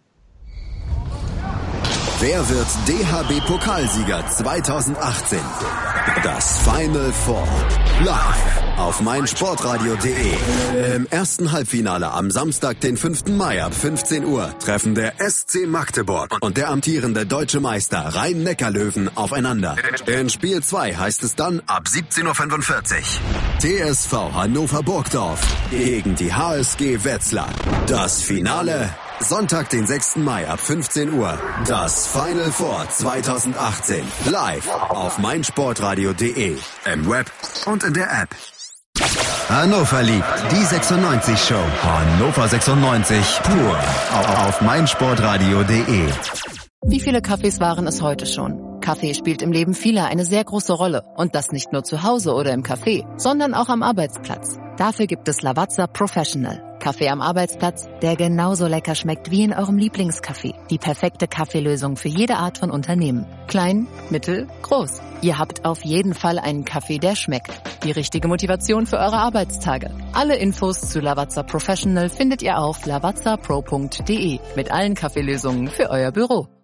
Wer wird DHB-Pokalsieger 2018? Das Final Four. Live auf meinsportradio.de. Im ersten Halbfinale am Samstag, den 5. Mai ab 15 Uhr, treffen der SC Magdeburg und der amtierende deutsche Meister Rhein-Neckar-Löwen aufeinander. In Spiel 2 heißt es dann ab 17.45 Uhr. TSV Hannover-Burgdorf gegen die HSG Wetzlar. Das Finale Sonntag, den 6. Mai ab 15 Uhr. Das Final Four 2018. Live auf meinsportradio.de. Im Web und in der App. Hannover liebt die 96 Show. Hannover 96 pur auf meinsportradio.de. Wie viele Kaffees waren es heute schon? Kaffee spielt im Leben vieler eine sehr große Rolle. Und das nicht nur zu Hause oder im Café, sondern auch am Arbeitsplatz. Dafür gibt es Lavazza Professional. Kaffee am Arbeitsplatz, der genauso lecker schmeckt wie in eurem Lieblingscafé. Die perfekte Kaffeelösung für jede Art von Unternehmen. Klein, mittel, groß. Ihr habt auf jeden Fall einen Kaffee, der schmeckt. Die richtige Motivation für eure Arbeitstage. Alle Infos zu Lavazza Professional findet ihr auf lavazzapro.de mit allen Kaffeelösungen für euer Büro.